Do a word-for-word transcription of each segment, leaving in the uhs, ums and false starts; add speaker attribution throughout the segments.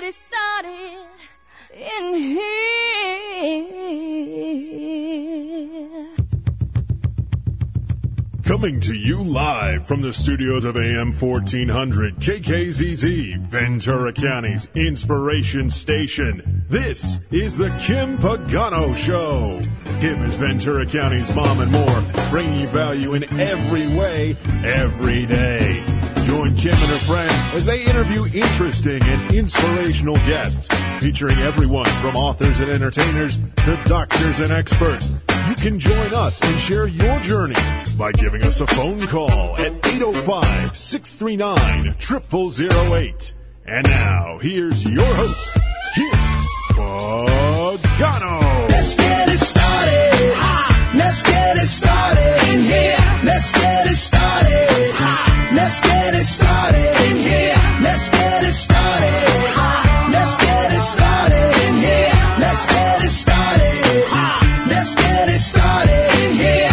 Speaker 1: get it started in here.
Speaker 2: Coming to you live from the studios of A M fourteen hundred K K Z Z, Ventura County's inspiration station. This is the Kim Pagano Show. Kim is Ventura County's mom and more, bringing you value in every way, every day. Join Kim and her friends as they interview interesting and inspirational guests, featuring everyone from authors and entertainers to doctors and experts. You can join us and share your journey by giving us a phone call at eight oh five, six three nine, zero zero zero eight. And now, here's your host, Kim Pagano.
Speaker 3: Let's get it started. Ha! Let's get it started in here. Let's get it started. Ha! Let's get it started in here. Let's get it started. Ha! Let's get it started in here. Let's get it started. Ha! Let's get it started in here.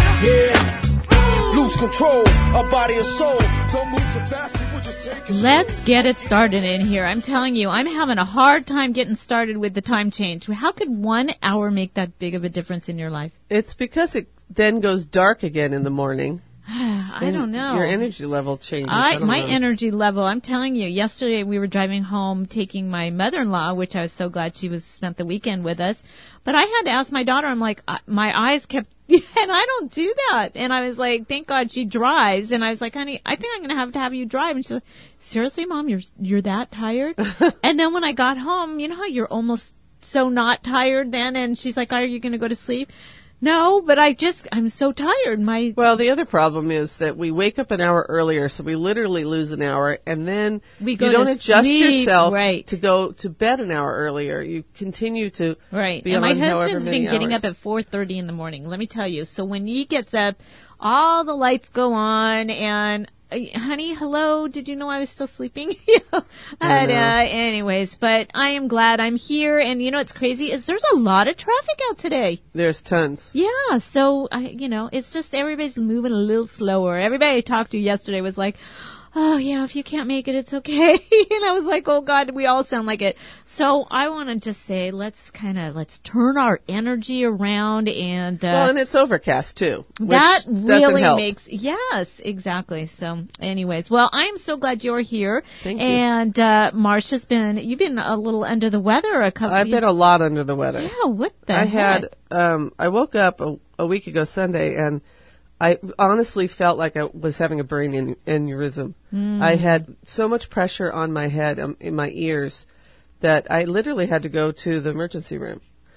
Speaker 3: Yeah. Lose control of body and soul. Don't move too fast. People just take it.
Speaker 4: Let's get it started in here. I'm telling you, I'm having a hard time getting started with the time change. How could one hour make that big of a difference in your life?
Speaker 5: It's because it then goes dark again in the morning.
Speaker 4: I don't know.
Speaker 5: Your energy level changes.
Speaker 4: I,
Speaker 5: I don't
Speaker 4: my
Speaker 5: know.
Speaker 4: energy level, I'm telling you, yesterday we were driving home taking my mother-in-law, which I was so glad she was spent the weekend with us. But I had to ask my daughter, I'm like, uh, my eyes kept, and I don't do that. And I was like, thank God she drives. And I was like, honey, I think I'm going to have to have you drive. And she's like, seriously, Mom, you're, you're that tired? And then when I got home, you know how you're almost so not tired then? And she's like, are you going to go to sleep? No, but I just, I'm so tired. My
Speaker 5: Well, the other problem is that we wake up an hour earlier, so we literally lose an hour, and then
Speaker 4: We go
Speaker 5: you don't
Speaker 4: to
Speaker 5: adjust
Speaker 4: sleep,
Speaker 5: yourself
Speaker 4: right.
Speaker 5: to go to bed an hour earlier. You continue to
Speaker 4: Right.
Speaker 5: be
Speaker 4: And my
Speaker 5: on however
Speaker 4: husband's
Speaker 5: many
Speaker 4: been getting
Speaker 5: hours.
Speaker 4: up at four thirty in the morning. Let me tell you. So when he gets up, all the lights go on and, uh, honey, hello, did you know I was still sleeping? You know?
Speaker 5: I
Speaker 4: And,
Speaker 5: know.
Speaker 4: uh, anyways, but I am glad I'm here. And you know what's crazy is there's a lot of traffic out today.
Speaker 5: There's tons.
Speaker 4: Yeah. So, I, you know, it's just everybody's moving a little slower. Everybody I talked to yesterday was like, oh yeah, if you can't make it, it's okay. And I was like, oh God, we all sound like it. So I want to just say, let's kind of, let's turn our energy around and, uh,
Speaker 5: Well, and it's overcast too, which
Speaker 4: that
Speaker 5: doesn't
Speaker 4: really
Speaker 5: help.
Speaker 4: makes, yes, exactly. So anyways, well, I'm so glad you're here.
Speaker 5: Thank you.
Speaker 4: And, uh, Marcia's been, you've been a little under the weather a couple
Speaker 5: I've been a lot under the weather.
Speaker 4: Yeah, what the
Speaker 5: I
Speaker 4: heck?
Speaker 5: had, um, I woke up a, a week ago Sunday and I honestly felt like I was having a brain an- aneurysm.
Speaker 4: Mm.
Speaker 5: I had so much pressure on my head, um, in my ears, that I literally had to go to the emergency room.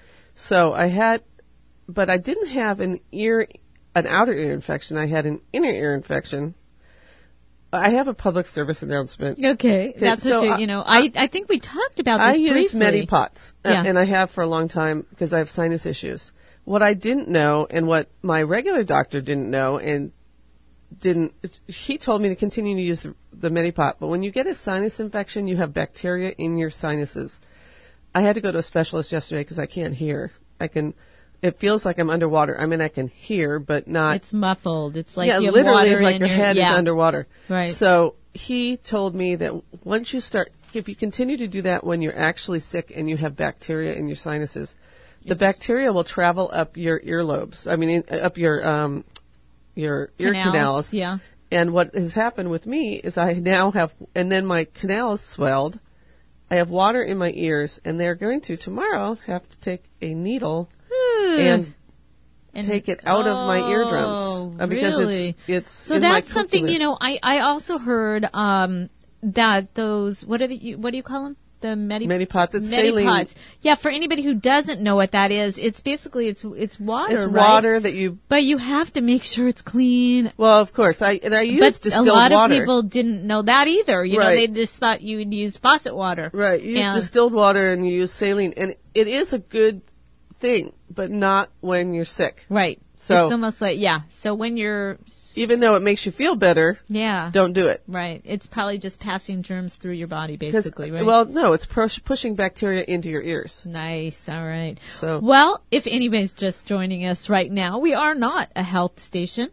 Speaker 5: So I had, but I didn't have an ear, an outer ear infection. I had an inner ear infection. I have a public service announcement.
Speaker 4: Okay, that's
Speaker 5: so
Speaker 4: what you,
Speaker 5: I-
Speaker 4: you know, I, I think we talked about this
Speaker 5: I use
Speaker 4: briefly.
Speaker 5: Medipots, uh,
Speaker 4: Yeah.
Speaker 5: and I have for a long time because I have sinus issues. What I didn't know, and what my regular doctor didn't know, and didn't, he told me to continue to use the, the Medipot. But when you get a sinus infection, you have bacteria in your sinuses. I had to go to a specialist yesterday because I can't hear. I can, it feels like I'm underwater. I mean, I can hear, but not.
Speaker 4: It's muffled. It's like
Speaker 5: yeah,
Speaker 4: you have
Speaker 5: literally,
Speaker 4: water
Speaker 5: it's like
Speaker 4: in
Speaker 5: your head
Speaker 4: yeah.
Speaker 5: is underwater.
Speaker 4: Right.
Speaker 5: So he told me that once you start, if you continue to do that when you're actually sick and you have bacteria in your sinuses, the bacteria will travel up your earlobes. I mean, in, up your um, your ear
Speaker 4: Canals,
Speaker 5: canals.
Speaker 4: yeah.
Speaker 5: And what has happened with me is I now have, and then my canals swelled. I have water in my ears, and they're going to tomorrow have to take a needle and,
Speaker 4: And-
Speaker 5: take it out of my
Speaker 4: oh,
Speaker 5: eardrums uh, because
Speaker 4: really?
Speaker 5: it's it's
Speaker 4: So
Speaker 5: in my
Speaker 4: that's something,
Speaker 5: cochlear.
Speaker 4: you know, I, I also heard, um, that those, what are the, you- what do you call them? The Medi-
Speaker 5: Medipots. It's saline.
Speaker 4: Medipots. Yeah, for anybody who doesn't know what that is, it's basically, it's, it's water,
Speaker 5: It's
Speaker 4: right?
Speaker 5: water that you.
Speaker 4: But you have to make sure it's clean.
Speaker 5: Well, of course, I and I use
Speaker 4: But a
Speaker 5: distilled
Speaker 4: lot
Speaker 5: water.
Speaker 4: of people didn't know that either. You know,
Speaker 5: Right.
Speaker 4: they just thought you would use faucet water.
Speaker 5: Right. You use
Speaker 4: And-
Speaker 5: distilled water and you use saline, and it is a good thing, but not when you're sick.
Speaker 4: Right.
Speaker 5: So
Speaker 4: it's almost like, yeah. So when you're,
Speaker 5: even though it makes you feel better,
Speaker 4: yeah,
Speaker 5: don't do it.
Speaker 4: right. It's probably just passing germs through your body,
Speaker 5: 'Cause,
Speaker 4: basically, right?
Speaker 5: well, no, it's push, pushing bacteria into your ears.
Speaker 4: Nice. All right.
Speaker 5: So-
Speaker 4: well, if anybody's just joining us right now, we are not a health station.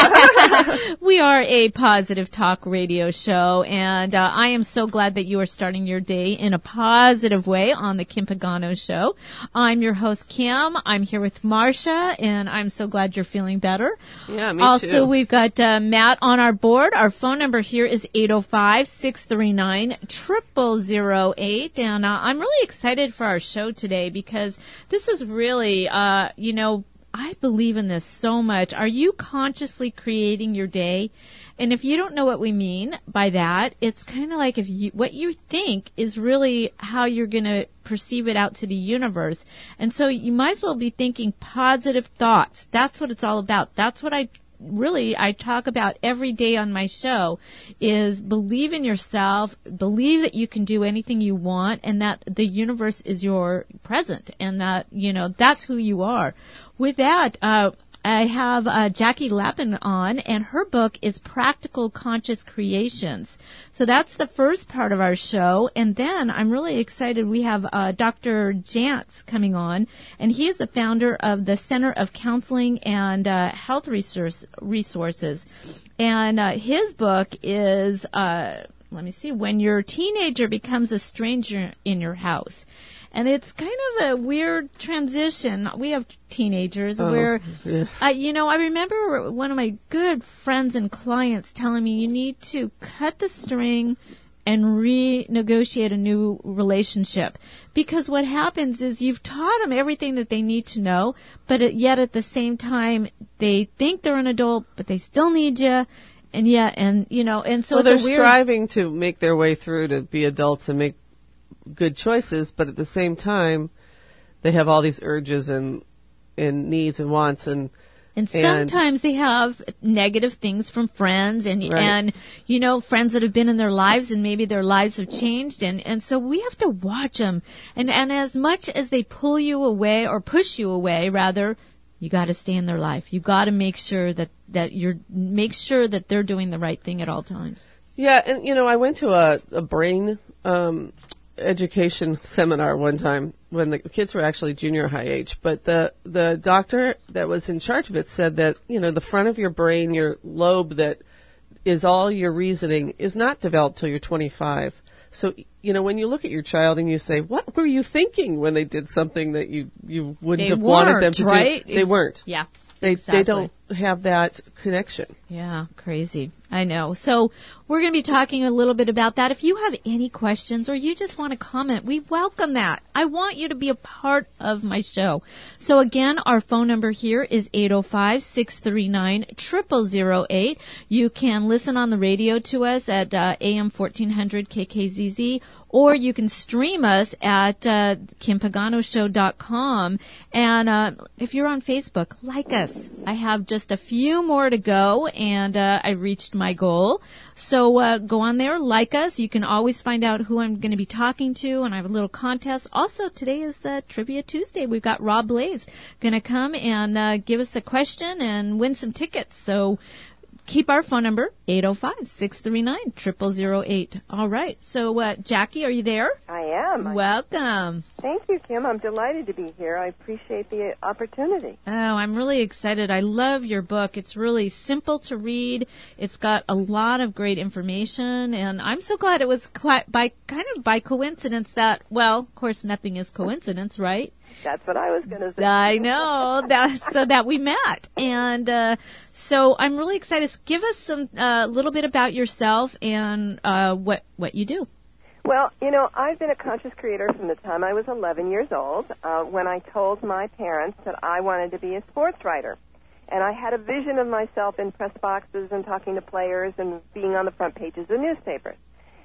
Speaker 4: We are a positive talk radio show, and uh, I am so glad that you are starting your day in a positive way on the Kim Pagano Show. I'm your host, Kim. I'm here with Marcia, and I'm so glad you're feeling better.
Speaker 5: Yeah, me
Speaker 4: also,
Speaker 5: too.
Speaker 4: we've got uh, Matt on our board. Our phone number here is eight oh five, six three nine, zero zero zero eight, and uh, I'm really excited for our show today because this is really, uh, you know, I believe in this so much. Are you consciously creating your day? And if you don't know what we mean by that, it's kind of like if you, what you think is really how you're going to perceive it out to the universe. And so you might as well be thinking positive thoughts. That's what it's all about. That's what I really, I talk about every day on my show is believe in yourself, believe that you can do anything you want, and that the universe is your present, and that, you know, that's who you are. With that, uh, I have uh, Jackie Lappin on, and her book is Practical Conscious Creations. So that's the first part of our show. And then I'm really excited. We have uh, Doctor Jantz coming on, and he is the founder of the Center of Counseling and uh, Health Resource, Resources. And uh, his book is, uh, let me see, When Your Teenager Becomes a Stranger in Your House. And it's kind of a weird transition. We have teenagers
Speaker 5: Oh,
Speaker 4: where,
Speaker 5: yeah.
Speaker 4: uh, you know, I remember one of my good friends and clients telling me you need to cut the string and renegotiate a new relationship. Because what happens is you've taught them everything that they need to know, but it, yet at the same time, they think they're an adult, but they still need you. And yeah, and, you know, and so
Speaker 5: Well,
Speaker 4: it's
Speaker 5: they're
Speaker 4: a weird...
Speaker 5: striving to make their way through to be adults and make good choices, but at the same time, they have all these urges and and needs and wants, and
Speaker 4: And sometimes they have negative things from friends and,
Speaker 5: Right.
Speaker 4: and, you know, friends that have been in their lives and maybe their lives have changed. And, and so we have to watch them. And, and as much as they pull you away or push you away, rather, you got to stay in their life. You got to make sure that, that you're, make sure that they're doing the right thing at all times.
Speaker 5: yeah, and you know, I went to a, a brain um, education seminar one time when the kids were actually junior high age, but the the doctor that was in charge of it said that, you know, the front of your brain, your lobe that is all your reasoning, is not developed till you're twenty-five. So, you know, when you look at your child and you say, what were you thinking when they did something that you, you wouldn't
Speaker 4: They
Speaker 5: have wanted them
Speaker 4: weren't,
Speaker 5: to
Speaker 4: right?
Speaker 5: do? They
Speaker 4: Ex-
Speaker 5: weren't.
Speaker 4: Yeah.
Speaker 5: They
Speaker 4: exactly.
Speaker 5: they don't have that connection.
Speaker 4: Yeah, crazy. I know. So we're going to be talking a little bit about that. If you have any questions or you just want to comment, we welcome that. I want you to be a part of my show. So again, our phone number here is eight oh five, six three nine, zero zero zero eight. You can listen on the radio to us at uh, A M fourteen hundred K K Z Z, or you can stream us at uh, kim pagano show dot com. And uh, if you're on Facebook, like us. I have just a few more to go, and uh, I reached my goal. So uh, go on there, like us. You can always find out who I'm going to be talking to, and I have a little contest. Also, today is uh, Trivia Tuesday. We've got Rob Blaze going to come and uh, give us a question and win some tickets. So keep our phone number, eight oh five, six three nine, zero zero zero eight. All right. So, uh, Jackie, are you there?
Speaker 6: I am.
Speaker 4: Welcome.
Speaker 6: Thank you, Kim. I'm delighted to be here. I appreciate the opportunity.
Speaker 4: Oh, I'm really excited. I love your book. It's really simple to read. It's got a lot of great information, and I'm so glad it was quite by kind of by coincidence that, well, of course, nothing is coincidence, right?
Speaker 6: That's what I was going to say.
Speaker 4: I know that, so that we met, and uh, so I'm really excited. Give us some a uh, little bit about yourself and uh, what what you do.
Speaker 6: Well, you know, I've been a conscious creator from the time I was eleven years old, uh, when I told my parents that I wanted to be a sports writer. And I had a vision of myself in press boxes and talking to players and being on the front pages of newspapers.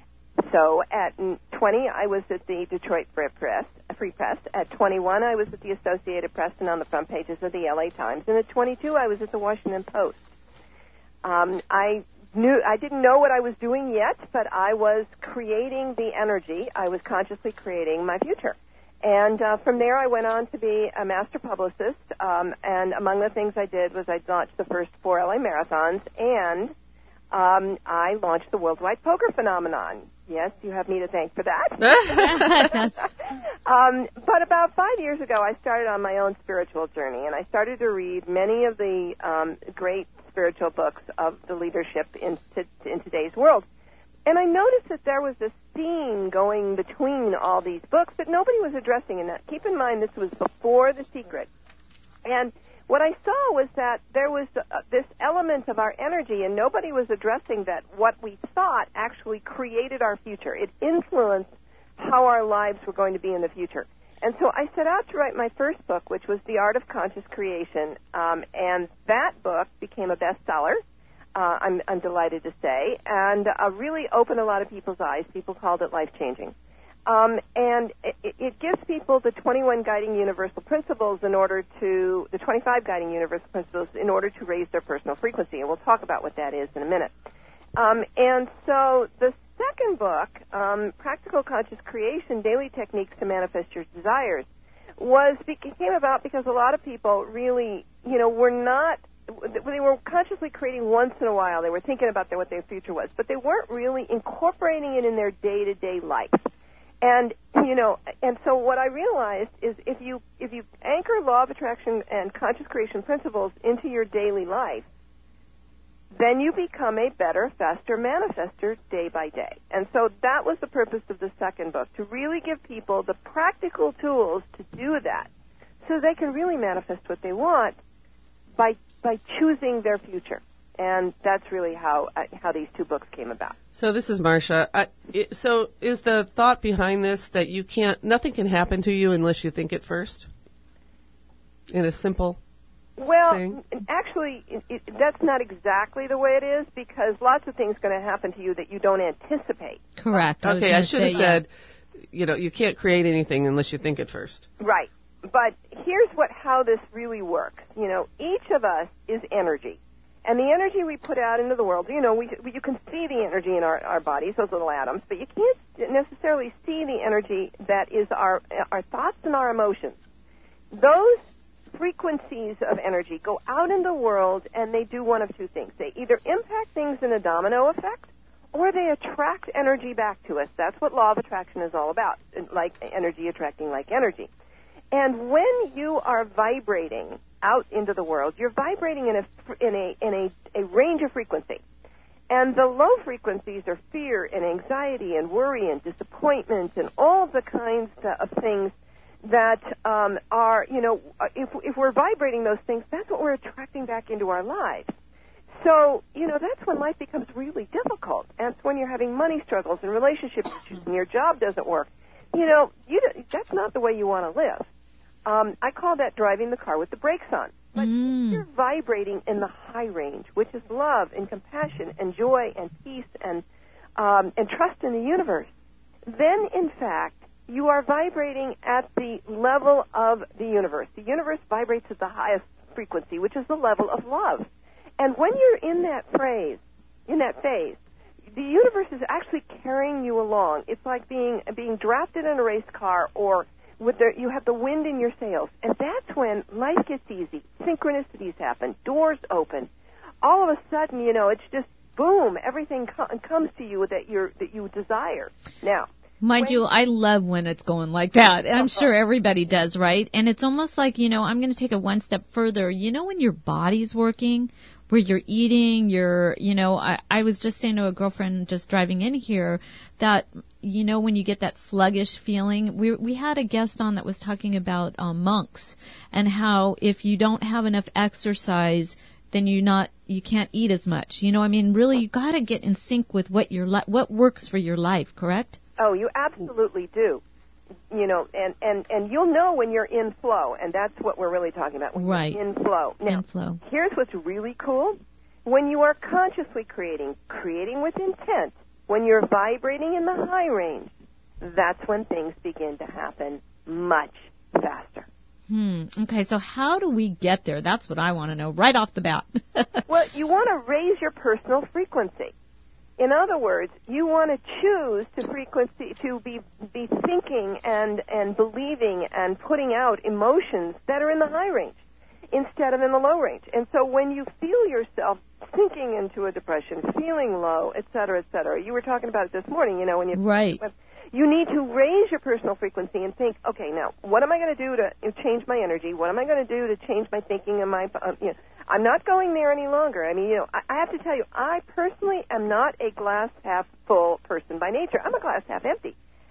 Speaker 6: So at twenty, I was at the Detroit Free Press. Free Press. At twenty-one, I was at the Associated Press and on the front pages of the L A Times. And at twenty-two, I was at the Washington Post. Um, I knew I didn't know what I was doing yet, but I was creating the energy. I was consciously creating my future. And uh, from there, I went on to be a master publicist. Um, and among the things I did was I launched the first four L A marathons, and um, I launched the Worldwide Poker Phenomenon. Yes, you have me to thank for that.
Speaker 4: That's,
Speaker 6: um, but about five years ago, I started on my own spiritual journey, and I started to read many of the um, great spiritual books of the leadership in, to, in today's world. And I noticed that there was this theme going between all these books that nobody was addressing. And that, keep in mind, this was before The Secret. And what I saw was that there was uh, this element of our energy, and nobody was addressing that what we thought actually created our future. It influenced how our lives were going to be in the future. And so I set out to write my first book, which was The Art of Conscious Creation. Um, and that book became a bestseller. Uh, I'm, I'm delighted to say, and uh, really opened a lot of people's eyes. People called it life-changing. Um, and it, it gives people the twenty-one guiding universal principles in order to, the twenty-five guiding universal principles in order to raise their personal frequency, and we'll talk about what that is in a minute. Um, and so the second book, um, Practical Conscious Creation, Daily Techniques to Manifest Your Desires, was came about because a lot of people really, you know, were not, they were consciously creating once in a while. They were thinking about their, what their future was, but they weren't really incorporating it in their day-to-day life. And, you know, and so what I realized is if you if you anchor law of attraction and conscious creation principles into your daily life, then you become a better, faster manifester day by day. And so that was the purpose of the second book, to really give people the practical tools to do that so they can really manifest what they want by by choosing their future. And that's really how uh, how these two books came about.
Speaker 5: So this is Marcia. I, it, so is the thought behind this that you can't, nothing can happen to you unless you think it first? In a simple
Speaker 6: Well,
Speaker 5: saying?
Speaker 6: actually, it, it, that's not exactly the way it is, because lots of things are going to happen to you that you don't anticipate.
Speaker 4: correct. I was
Speaker 5: Okay,
Speaker 4: gonna
Speaker 5: I should have
Speaker 4: say,
Speaker 5: said, you know, you can't create anything unless you think it first.
Speaker 6: Right. But here's what how this really works. You know, each of us is energy. And the energy we put out into the world, you know, we, we you can see the energy in our, our bodies, those little atoms, but you can't necessarily see the energy that is our our thoughts and our emotions. Those frequencies of energy go out in the world, and they do one of two things. They either impact things in a domino effect, or they attract energy back to us. That's what law of attraction is all about, like energy attracting like energy. And when you are vibrating out into the world, you're vibrating in a in a in a, a range of frequency. And the low frequencies are fear and anxiety and worry and disappointment and all the kinds of things that um, are, you know, if if we're vibrating those things, that's what we're attracting back into our lives. So, you know, that's when life becomes really difficult. And it's when you're having money struggles and relationship issues and your job doesn't work. You know, you that's not the way you want to live. Um, I call that driving the car with the brakes on. But
Speaker 4: Mm.
Speaker 6: if you're vibrating in the high range, which is love and compassion and joy and peace and um, and trust in the universe, then, in fact, you are vibrating at the level of the universe. The universe vibrates at the highest frequency, which is the level of love. And when you're in that phrase, in that phase, the universe is actually carrying you along. It's like being being drafted in a race car, or with the, you have the wind in your sails. And that's when life gets easy. Synchronicities happen. Doors open. All of a sudden, you know, it's just boom. Everything co- comes to you that you that you desire. Now,
Speaker 4: Mind
Speaker 6: when-
Speaker 4: you, I love when it's going like that. I'm sure everybody does, right? And it's almost like, you know, I'm going to take it one step further. You know, when your body's working, where you're eating, you're, you know, I, I was just saying to a girlfriend just driving in here that, you know, when you get that sluggish feeling, we we had a guest on that was talking about um, monks and how if you don't have enough exercise, then you not you can't eat as much. You know, I mean, really, you got to get in sync with what your li- what works for your life, correct?
Speaker 6: Oh, you absolutely do. You know, and, and, and you'll know when you're in flow, and that's what we're really talking about. When
Speaker 4: Right.
Speaker 6: You're in flow. Now,
Speaker 4: In flow.
Speaker 6: here's what's really cool. When you are consciously creating, creating with intent, when you're vibrating in the high range, that's when things begin to happen much faster.
Speaker 4: Hmm. Okay, so how do we get there? That's what I want to know right off the bat.
Speaker 6: Well, you want to raise your personal frequency. In other words, you want to choose to frequency to be be thinking and and believing and putting out emotions that are in the high range instead of in the low range. And so when you feel yourself sinking into a depression, feeling low, et cetera, et cetera, you were talking about it this morning, you know, when you
Speaker 4: Right.
Speaker 6: you need to raise your personal frequency and think, okay, now what am I going to do to change my energy? What am I going to do to change my thinking and my uh, you know, I'm not going there any longer. I mean, you know, I, I have to tell you, I personally am not a glass half full person by nature. I'm a glass half empty.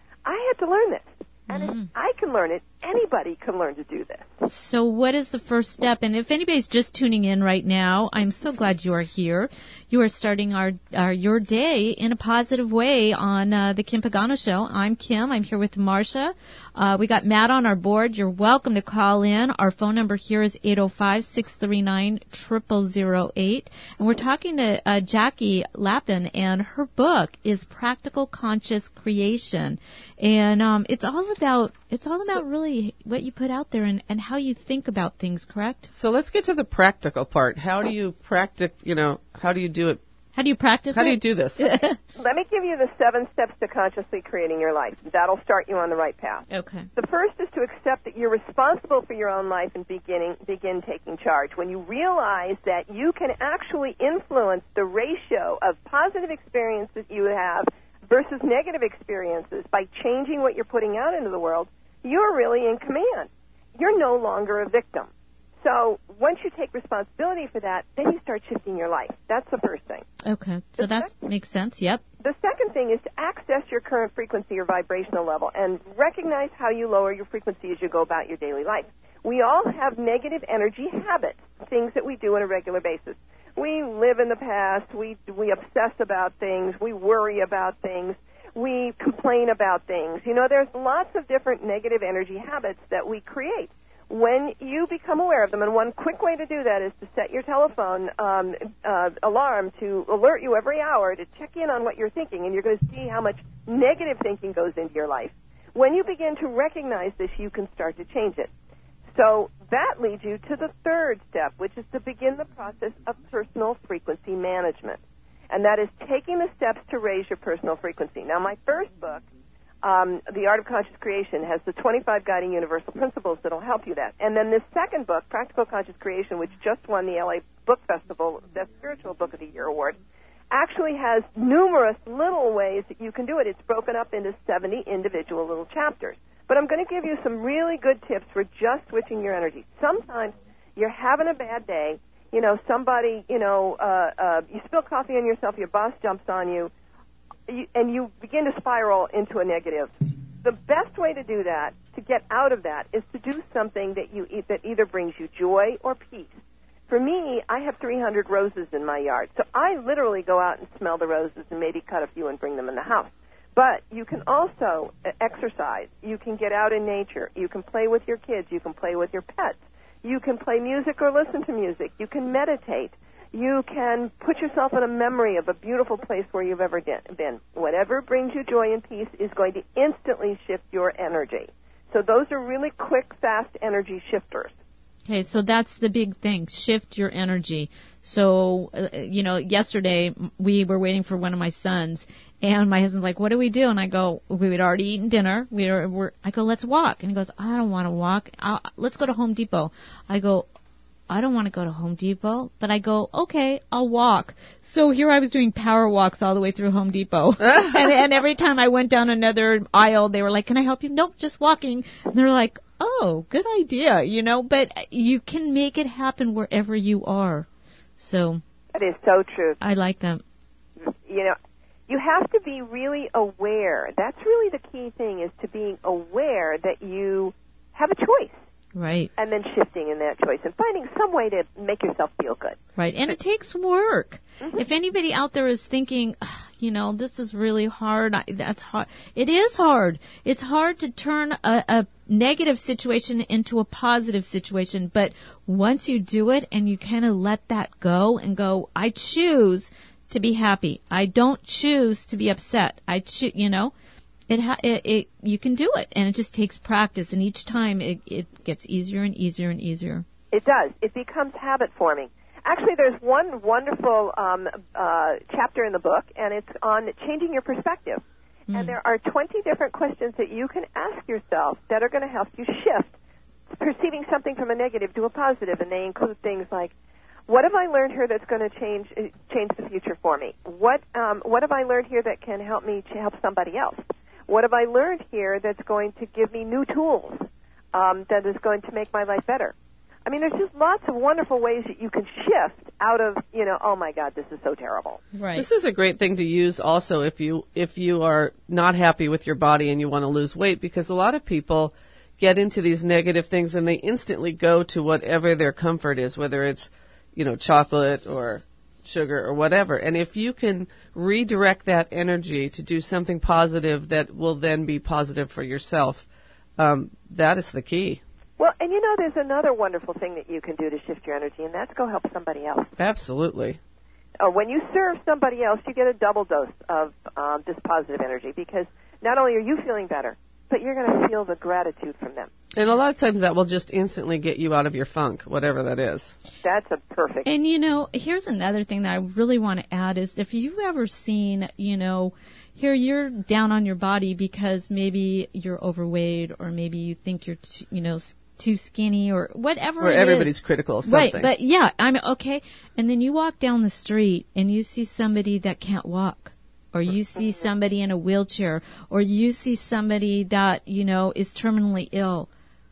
Speaker 6: I had to learn this. And
Speaker 4: Mm.
Speaker 6: if I can learn it, anybody can learn to do this.
Speaker 4: So what is the first step? And if anybody's just tuning in right now, I'm so glad you are here. You are starting our, our your day in a positive way on uh, the Kim Pagano Show. I'm Kim. I'm here with Marcia. Uh, we got Matt on our board. You're welcome to call in. Our phone number here is eight oh five, six three nine, zero zero zero eight. And we're talking to uh, Jackie Lappin, and her book is Practical Conscious Creation. And um, it's all about it's all about really what you put out there and, and how you think about things, correct?
Speaker 5: So let's get to the practical part. How do you practice, you know, how do you do it?
Speaker 4: How do you practice
Speaker 5: How
Speaker 4: it?
Speaker 5: do you do this?
Speaker 6: Let me give you the seven steps to consciously creating your life. That'll start you on the right path.
Speaker 4: Okay.
Speaker 6: The first is to accept that you're responsible for your own life and beginning, begin taking charge. When you realize that you can actually influence the ratio of positive experiences you have versus negative experiences by changing what you're putting out into the world, you're really in command. You're no longer a victim. So once you take responsibility for that, then you start shifting your life. That's the first thing.
Speaker 4: Okay. So that makes sense. Yep.
Speaker 6: The second thing is to access your current frequency or vibrational level and recognize how you lower your frequency as you go about your daily life. We all have negative energy habits, things that we do on a regular basis. We live in the past. We we obsess about things. We worry about things. We complain about things. You know, there's lots of different negative energy habits that we create. When you become aware of them, and one quick way to do that is to set your telephone um, uh, alarm to alert you every hour to check in on what you're thinking, and you're going to see how much negative thinking goes into your life. When you begin to recognize this, you can start to change it. So that leads you to the third step, which is to begin the process of personal frequency management, and that is taking the steps to raise your personal frequency. Now, my first book, Um, The Art of Conscious Creation, has the twenty-five guiding universal principles that will help you that. And then this second book, Practical Conscious Creation, which just won the L A Book Festival Best Spiritual Book of the Year award, actually has numerous little ways that you can do it. It's broken up into seventy individual little chapters. But I'm going to give you some really good tips for just switching your energy. Sometimes you're having a bad day. You know, somebody, you know, uh, uh, you spill coffee on yourself, your boss jumps on you, You, and you begin to spiral into a negative. The best way to do that, to get out of that, is to do something that you eat that either brings you joy or peace. For me, I have three hundred roses in my yard, so I literally go out and smell the roses and maybe cut a few and bring them in the house. But you can also exercise. You can get out in nature. You can play with your kids. You can play with your pets. You can play music or listen to music. You can meditate. You can put yourself in a memory of a beautiful place where you've ever been. Whatever brings you joy and peace is going to instantly shift your energy. So those are really quick, fast energy shifters.
Speaker 4: Okay, so that's the big thing, shift your energy. So, uh, you know, yesterday we were waiting for one of my sons, and my husband's like, what do we do? And I go, we had already eaten dinner. We were, we're, I go, let's walk. And he goes, I don't want to walk. I'll, let's go to Home Depot. I go, I don't want to go to Home Depot, but I go, okay, I'll walk. So here I was doing power walks all the way through Home Depot. and, and every time I went down another aisle, they were like, can I help you? Nope, just walking. And they're like, oh, good idea, you know, but you can make it happen wherever you are. So.
Speaker 6: That is so true.
Speaker 4: I like that.
Speaker 6: You know, you have to be really aware. That's really the key thing, is to being aware that you have a choice.
Speaker 4: Right.
Speaker 6: And then shifting in that choice and finding some way to make yourself feel good.
Speaker 4: Right. And it takes work.
Speaker 6: Mm-hmm.
Speaker 4: If anybody out there is thinking, you know, this is really hard, I, that's hard. It is hard. It's hard to turn a, a negative situation into a positive situation. But once you do it and you kind of let that go and go, I choose to be happy. I don't choose to be upset. I choose, you know. It, ha- it, it, you can do it, and it just takes practice, and each time it, it gets easier and easier and easier.
Speaker 6: It does. It becomes habit forming. actually, there's one wonderful um, uh, chapter in the book, and it's on changing your perspective. Mm. And there are twenty different questions that you can ask yourself that are going to help you shift perceiving something from a negative to a positive, and they include things like, what have I learned here that's going to change change the future for me? What um, what have I learned here that can help me to help somebody else? What have I learned here that's going to give me new tools um, that is going to make my life better? I mean, there's just lots of wonderful ways that you can shift out of, you know, oh my God, this is so terrible.
Speaker 4: Right.
Speaker 5: This is a great thing to use also if you if you are not happy with your body and you want to lose weight, because a lot of people get into these negative things and they instantly go to whatever their comfort is, whether it's, you know, chocolate or sugar or whatever. And if you can redirect that energy to do something positive that will then be positive for yourself, um, that is the key.
Speaker 6: Well, and you know, there's another wonderful thing that you can do to shift your energy, and that's go help somebody else.
Speaker 5: Absolutely.
Speaker 6: Uh, when you serve somebody else, you get a double dose of um, this positive energy, because not only are you feeling better, but you're going to feel the gratitude from them.
Speaker 5: And a lot of times that will just instantly get you out of your funk, whatever that is.
Speaker 6: That's a perfect.
Speaker 4: And, you know, here's another thing that I really want to add is if you've ever seen, you know, here you're down on your body because maybe you're overweight or maybe you think you're, t- you know, too skinny or whatever
Speaker 5: Or
Speaker 4: it
Speaker 5: everybody's
Speaker 4: is.
Speaker 5: critical of something.
Speaker 4: Right, but yeah, I'm okay. And then you walk down the street and you see somebody that can't walk. Or you see somebody in a wheelchair, or you see somebody that, you know, is terminally ill.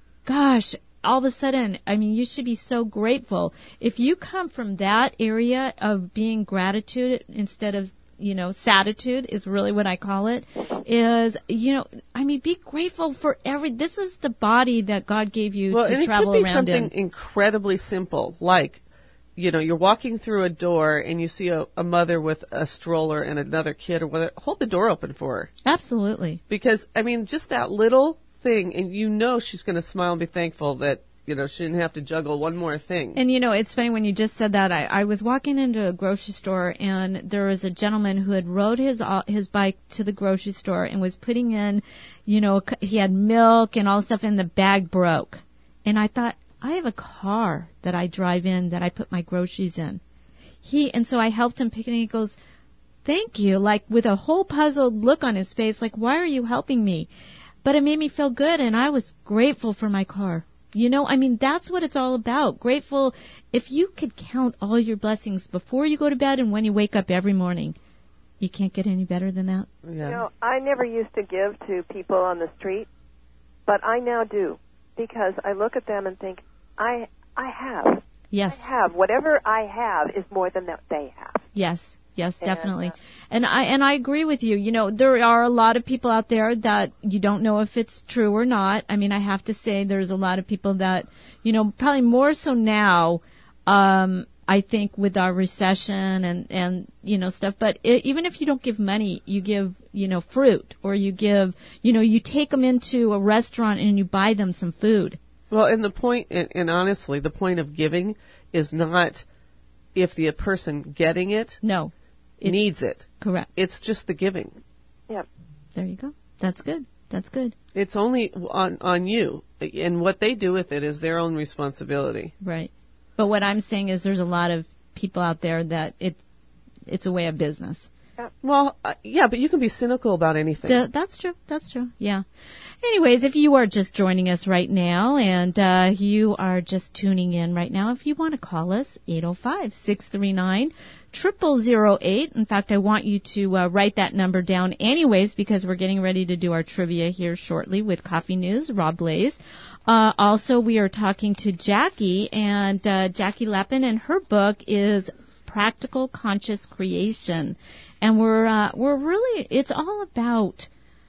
Speaker 4: Gosh, all of a sudden, I mean, you should be so grateful. If you come from that area of being gratitude instead of, you know, saditude is really what I call it, is, you know, I mean, be grateful for every, this is the body that God gave you
Speaker 5: well,
Speaker 4: to
Speaker 5: and
Speaker 4: travel
Speaker 5: it could be
Speaker 4: around
Speaker 5: something
Speaker 4: in.
Speaker 5: incredibly simple, like, you know, you're walking through a door and you see a, a mother with a stroller and another kid or whatever. Hold the door open for her.
Speaker 4: Absolutely.
Speaker 5: Because, I mean, just that little thing, and you know she's going to smile and be thankful that, you know, she didn't have to juggle one more thing.
Speaker 4: And, you know, it's funny when you just said that. I, I was walking into a grocery store, and there was a gentleman who had rode his uh, his bike to the grocery store and was putting in, you know, he had milk and all this stuff, and the bag broke. And I thought, I have a car that I drive in that I put my groceries in. He, and so I helped him pick it, and he goes, thank you, like with a whole puzzled look on his face, like, why are you helping me? But it made me feel good, and I was grateful for my car. You know, I mean, that's what it's all about. Grateful. If you could count all your blessings before you go to bed and when you wake up every morning, you can't get any better than that.
Speaker 5: Yeah.
Speaker 6: You know, I never used to give to people on the street, but I now do, because I look at them and think, I I have.
Speaker 4: Yes.
Speaker 6: I have. Whatever I have is more than that they have.
Speaker 4: Yes. Yes,
Speaker 6: And,
Speaker 4: definitely.
Speaker 6: uh,
Speaker 4: And I and I agree with you. You know, there are a lot of people out there that you don't know if it's true or not. I mean, I have to say there's a lot of people that, you know, probably more so now, um, I think with our recession and, and you know, stuff. But it, even if you don't give money, you give, you know, fruit, or you give, you know, you take them into a restaurant and you buy them some food.
Speaker 5: Well, and the point, and, and honestly, the point of giving is not if the person getting it
Speaker 4: No. It,
Speaker 5: needs it.
Speaker 4: Correct.
Speaker 5: It's just the giving.
Speaker 6: Yep.
Speaker 4: There you go. That's good. That's good.
Speaker 5: It's only on, on you. And what they do with it is their own responsibility.
Speaker 4: Right. But what I'm saying is there's a lot of people out there that it it's a way of business.
Speaker 5: Well, uh, yeah, but you can be cynical about anything.
Speaker 4: Th- that's true. That's true. Yeah. Anyways, if you are just joining us right now and uh, you are just tuning in right now, if you want to call us, eight oh five, six three nine, zero zero zero eight. In fact, I want you to uh, write that number down anyways, because we're getting ready to do our trivia here shortly with Coffee News, Rob Blaze. Uh, also, we are talking to Jackie, and uh, Jackie Lappin, and her book is Practical Conscious Creation. And we're, uh, we're really, it's all about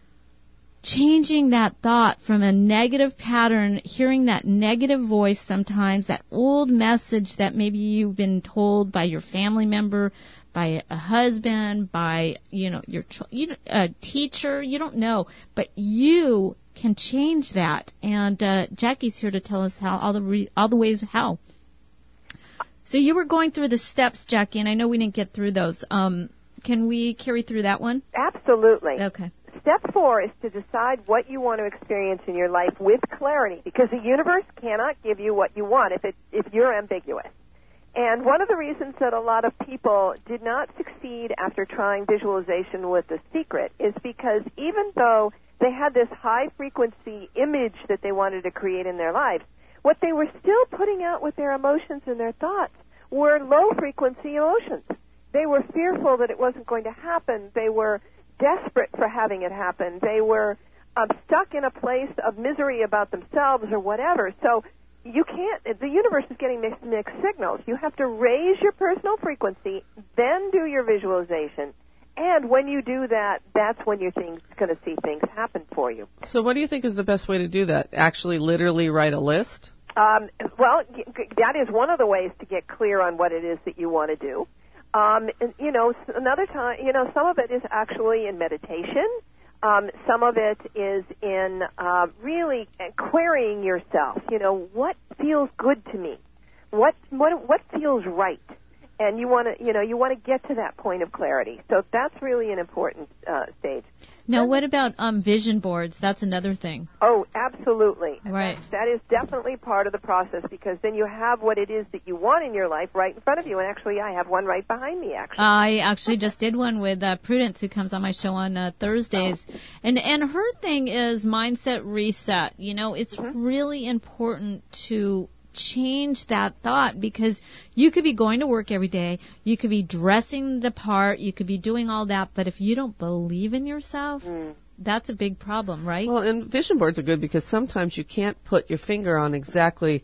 Speaker 4: changing that thought from a negative pattern, hearing that negative voice sometimes, that old message that maybe you've been told by your family member, by a husband, by, you know, your, you know, a teacher, you don't know, but you can change that. And, uh, Jackie's here to tell us how, all the, re- all the ways how. So you were going through the steps, Jackie, and I know we didn't get through those. Um, can we carry through that one?
Speaker 6: Absolutely.
Speaker 4: Okay.
Speaker 6: Step four is to decide what you want to experience in your life with clarity, because the universe cannot give you what you want if it if you're ambiguous. And one of the reasons that a lot of people did not succeed after trying visualization with The Secret is because even though they had this high-frequency image that they wanted to create in their lives, what they were still putting out with their emotions and their thoughts were low-frequency emotions. They were fearful that it wasn't going to happen. They were desperate for having it happen. They were um, stuck in a place of misery about themselves or whatever. So you can't, the universe is getting mixed, mixed signals. You have to raise your personal frequency, then do your visualization. And when you do that, that's when you're going to see things happen for you.
Speaker 5: So what do you think is the best way to do that? Actually literally write a list?
Speaker 6: Um, well, that is one of the ways to get clear on what it is that you want to do. Um, and, you know, another time, you know, some of it is actually in meditation. Um, some of it is in uh, really querying yourself. You know, what feels good to me? What what what feels right? And you want to, you know, you want to get to that point of clarity. So that's really an important uh, stage.
Speaker 4: Now, what about um, vision boards? That's another thing.
Speaker 6: Oh, absolutely.
Speaker 4: Right.
Speaker 6: That, that is definitely part of the process because then you have what it is that you want in your life right in front of you. And actually, I have one right behind me, actually.
Speaker 4: I actually just did one with uh, Prudence, who comes on my show on uh, Thursdays. Oh. And, and her thing is mindset reset. You know, it's mm-hmm. really important to change that thought because you could be going to work every day, you could be dressing the part, you could be doing all that, but if you don't believe in yourself, mm. that's a big problem, right?
Speaker 5: Well, and vision boards are good because sometimes you can't put your finger on exactly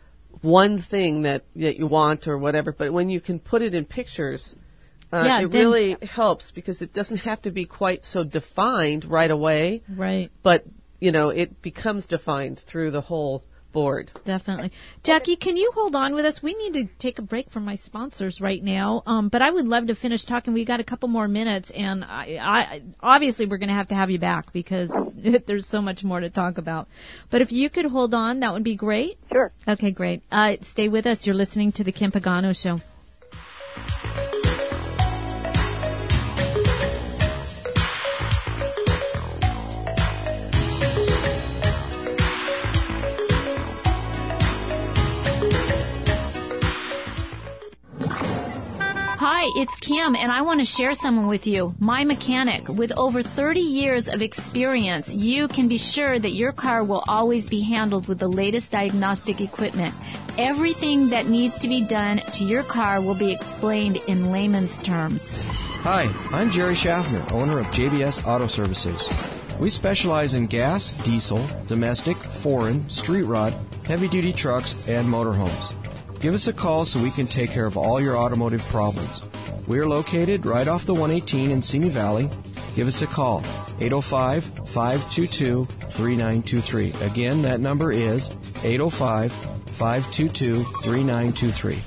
Speaker 5: one thing that, that you want or whatever, but when you can put it in pictures, uh,
Speaker 4: yeah,
Speaker 5: it
Speaker 4: then,
Speaker 5: really helps because it doesn't have to be quite so defined right away.
Speaker 4: Right.
Speaker 5: But, you know, it becomes defined through the whole board.
Speaker 4: Definitely. Jackie, can you hold on with us? We need to take a break from my sponsors right now, um, but I would love to finish talking. We got a couple more minutes, and I, I obviously we're going to have to have you back because there's so much more to talk about. But if you could hold on, that would be great.
Speaker 6: Sure.
Speaker 4: Okay, great. Uh, stay with us. You're listening to The Kim Pagano Show.
Speaker 7: Hi, it's Kim, and I want to share someone with you. My mechanic. With over thirty years of experience, you can be sure that your car will always be handled with the latest diagnostic equipment. Everything that needs to be done to your car will be explained in layman's terms.
Speaker 8: Hi, I'm Jerry Schaffner, owner of J B S Auto Services. We specialize in gas, diesel, domestic, foreign, street rod, heavy-duty trucks, and motorhomes. Give us a call so we can take care of all your automotive problems. We are located right off the one eighteen in Simi Valley. Give us a call, eight oh five, five two two, three nine two three. Again, that number is eight oh five, five two two, three nine two three.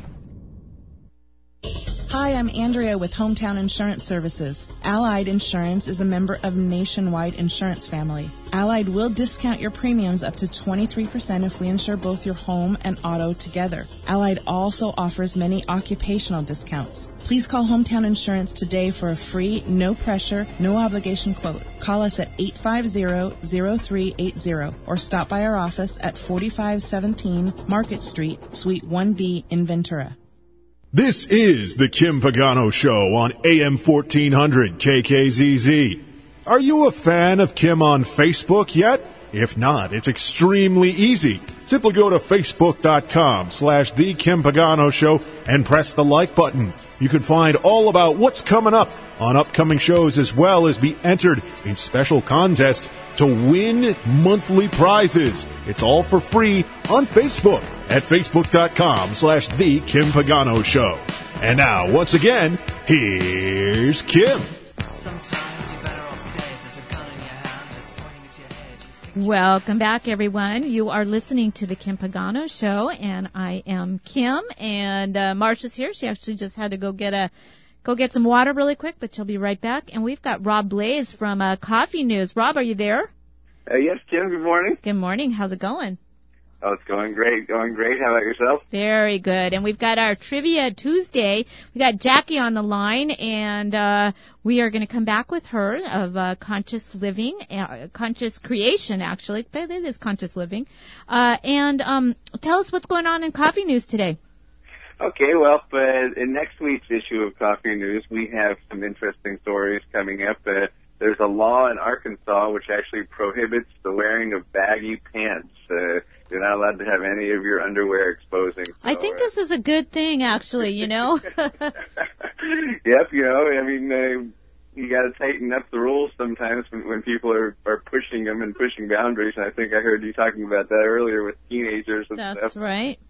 Speaker 9: Hi, I'm Andrea with Hometown Insurance Services. Allied Insurance is a member of Nationwide Insurance Family. Allied will discount your premiums up to twenty-three percent if we insure both your home and auto together. Allied also offers many occupational discounts. Please call Hometown Insurance today for a free, no-pressure, no-obligation quote. Call us at eight five zero, zero three eight zero or stop by our office at forty-five seventeen Market Street, Suite one B in Ventura.
Speaker 2: This is the Kim Pagano Show on A M fourteen hundred K K Z Z. Are you a fan of Kim on Facebook yet? If not, it's extremely easy. Simply go to facebook.com slash The Kim Pagano Show and press the like button. You can find all about what's coming up on upcoming shows as well as be entered in special contests to win monthly prizes. It's all for free on Facebook at facebook.com slash The Kim Pagano Show. And now, once again, here's Kim.
Speaker 4: Welcome back, everyone. You are listening to the Kim Pagano Show, and I am Kim. And uh, Marsha's here. She actually just had to go get a go get some water really quick, but she'll be right back. And we've got Rob Blaze from uh, Coffee News. Rob, are you there?
Speaker 10: Uh, yes, Kim. Good morning.
Speaker 4: Good morning. How's it going?
Speaker 10: Oh, it's going great. Going great. How about yourself?
Speaker 4: Very good. And we've got our Trivia Tuesday. We got Jackie on the line, and uh, we are going to come back with her of uh, conscious living, uh, conscious creation, actually. But it is conscious living. Uh, and um, tell us what's going on in Coffee News today.
Speaker 10: Okay, well, uh, in next week's issue of Coffee News, we have some interesting stories coming up. Uh, there's a law in Arkansas which actually prohibits the wearing of baggy pants. Uh, you're not allowed to have any of your underwear exposing. So,
Speaker 4: I think
Speaker 10: uh,
Speaker 4: this is a good thing, actually, you know?
Speaker 10: Yep, you know, I mean, uh, you got to tighten up the rules sometimes when, when people are, are pushing them and pushing boundaries. And I think I heard you talking about that earlier with teenagers and
Speaker 4: That's
Speaker 10: stuff.
Speaker 4: right.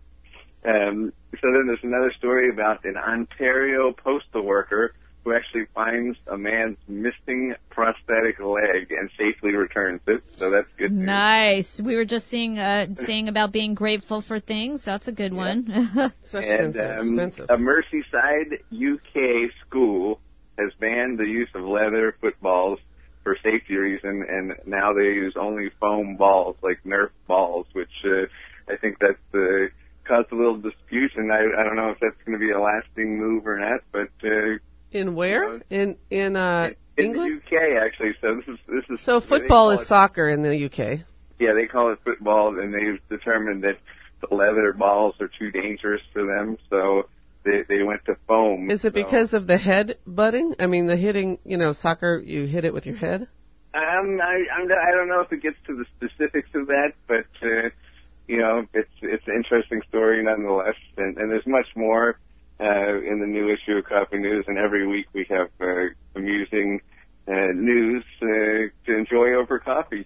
Speaker 10: Um, so then there's another story about an Ontario postal worker who actually finds a man's missing prosthetic leg and safely returns it. So that's good news.
Speaker 4: Nice. We were just seeing, uh, saying about being grateful for things. That's a good one.
Speaker 5: Especially
Speaker 10: And
Speaker 5: since they're
Speaker 10: um,
Speaker 5: expensive.
Speaker 10: a Merseyside, U K school has banned the use of leather footballs for safety reason, and now they use only foam balls, like Nerf balls, which uh, I think that's uh, caused a little dispute, and I, I don't know if that's going to be a lasting move or not, but... Uh,
Speaker 5: In where? In in uh,
Speaker 10: in
Speaker 5: England?
Speaker 10: the U K, actually, so this is... this is
Speaker 5: So
Speaker 10: they
Speaker 5: football
Speaker 10: call
Speaker 5: is
Speaker 10: it-
Speaker 5: soccer in the U K.
Speaker 10: Yeah, they call it football, and they've determined that the leather balls are too dangerous for them, so they they went to foam.
Speaker 5: Is it
Speaker 10: So-
Speaker 5: because of the head butting? I mean, the hitting, you know, soccer, you hit it with your head?
Speaker 10: Um, I, I'm, I don't know if it gets to the specifics of that, but, uh, you know, it's it's an interesting story nonetheless, and, and there's much more uh, in the new issue of Coffee News, and every week we have uh, amusing uh, news uh, to enjoy over coffee.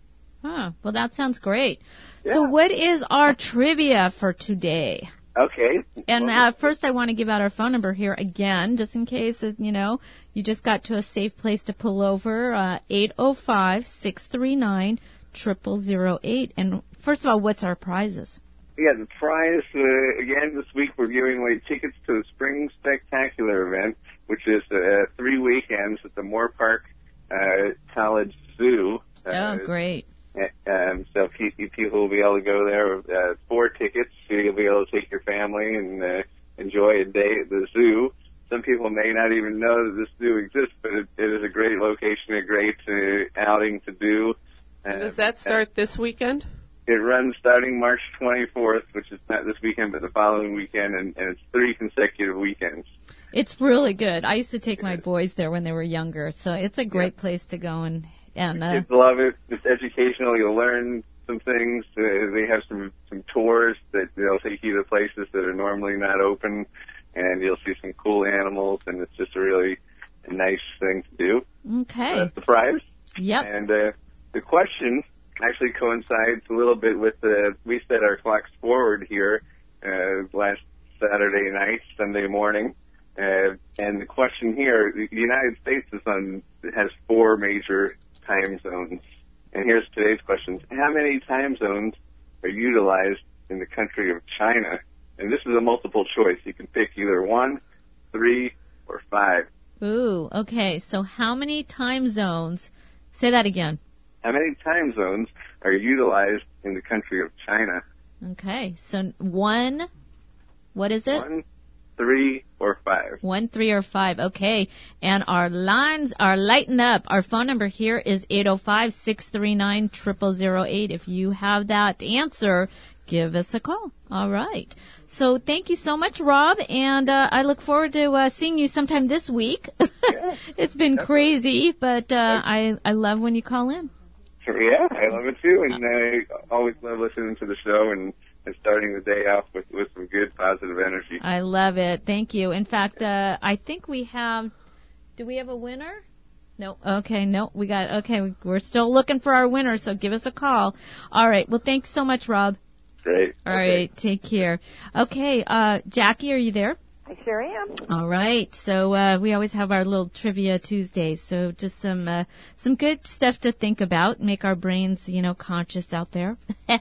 Speaker 4: Huh. Well, that sounds great. So what is our trivia for today?
Speaker 10: Okay.
Speaker 4: And uh, first, I want to give out our phone number here again, just in case, uh, you know, you just got to a safe place to pull over, uh, eight oh five, six three nine, zero zero zero eight. And first of all, what's our prizes?
Speaker 10: Yeah, the prize, uh, again, this week we're giving away tickets to the Spring Spectacular event, which is uh, three weekends at the Moore Park uh, College Zoo. Uh,
Speaker 4: Oh, great.
Speaker 10: Um, so pe- people will be able to go there with uh, four tickets. So you'll be able to take your family and uh, enjoy a day at the zoo. Some people may not even know that this zoo exists, but it, it is a great location, a great uh, outing to do.
Speaker 5: And does that start this weekend?
Speaker 10: It runs starting March twenty-fourth, which is not this weekend, but the following weekend, and, and it's three consecutive weekends.
Speaker 4: It's really good. I used to take my boys there when they were younger, so it's a great place to go and and uh,
Speaker 10: Kids love it. It's educational. You'll learn some things. Uh, they have some some tours that they'll take you to places that are normally not open, and you'll see some cool animals, and it's just a really nice thing to do.
Speaker 4: okay.
Speaker 10: So that's the prize.
Speaker 4: Yep.
Speaker 10: And uh, the question actually coincides a little bit with the, we set our clocks forward here uh, last Saturday night, Sunday morning. Uh, and the question here, the United States is on, has four major time zones. And here's today's question. How many time zones are utilized in the country of China? And this is a multiple choice. You can pick either one, three, or five.
Speaker 4: Ooh, okay. So how many time zones? Say that again.
Speaker 10: How many time zones are utilized in the country of China?
Speaker 4: Okay. So one, what is it?
Speaker 10: One, three, or five.
Speaker 4: One, three, or five. Okay. And our lines are lighting up. Our phone number here is eight oh five, six three nine, zero zero zero eight. If you have that answer, give us a call. All right. So thank you so much, Rob. And uh, I look forward to uh, seeing you sometime this week.
Speaker 10: Yeah,
Speaker 4: it's been crazy, but uh, I, I love when you call in.
Speaker 10: yeah, I love it too. And I always love listening to the show and, and starting the day off with, with some good positive energy.
Speaker 4: I love it. Thank you. In fact, uh, I think we have, do we have a winner? No. Okay. No, we got, okay. We're still looking for our winner. So give us a call. All right. Well, thanks so much, Rob.
Speaker 10: Great.
Speaker 4: All
Speaker 10: Okay.
Speaker 4: right. Take care. Okay. Uh, Jackie, are you there?
Speaker 6: I sure am.
Speaker 4: All right. So, uh, we always have our little trivia Tuesdays. So just some, uh, some good stuff to think about, make our brains, you know, conscious out there.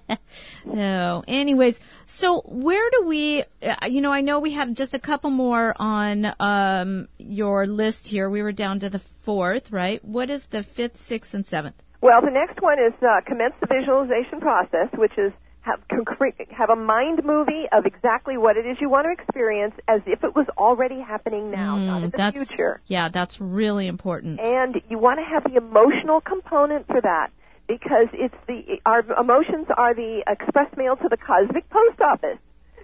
Speaker 4: So anyways, so where do we, uh, you know, I know we have just a couple more on, um, your list here. We were down to the fourth, right? What is the fifth, sixth, and seventh?
Speaker 6: Well, the next one is uh, commence the visualization process, which is have concrete, have a mind movie of exactly what it is you want to experience as if it was already happening now, not in the
Speaker 4: that's,
Speaker 6: future.
Speaker 4: Yeah, that's really important.
Speaker 6: And you want to have the emotional component for that because it's the our emotions are the express mail to the cosmic post office.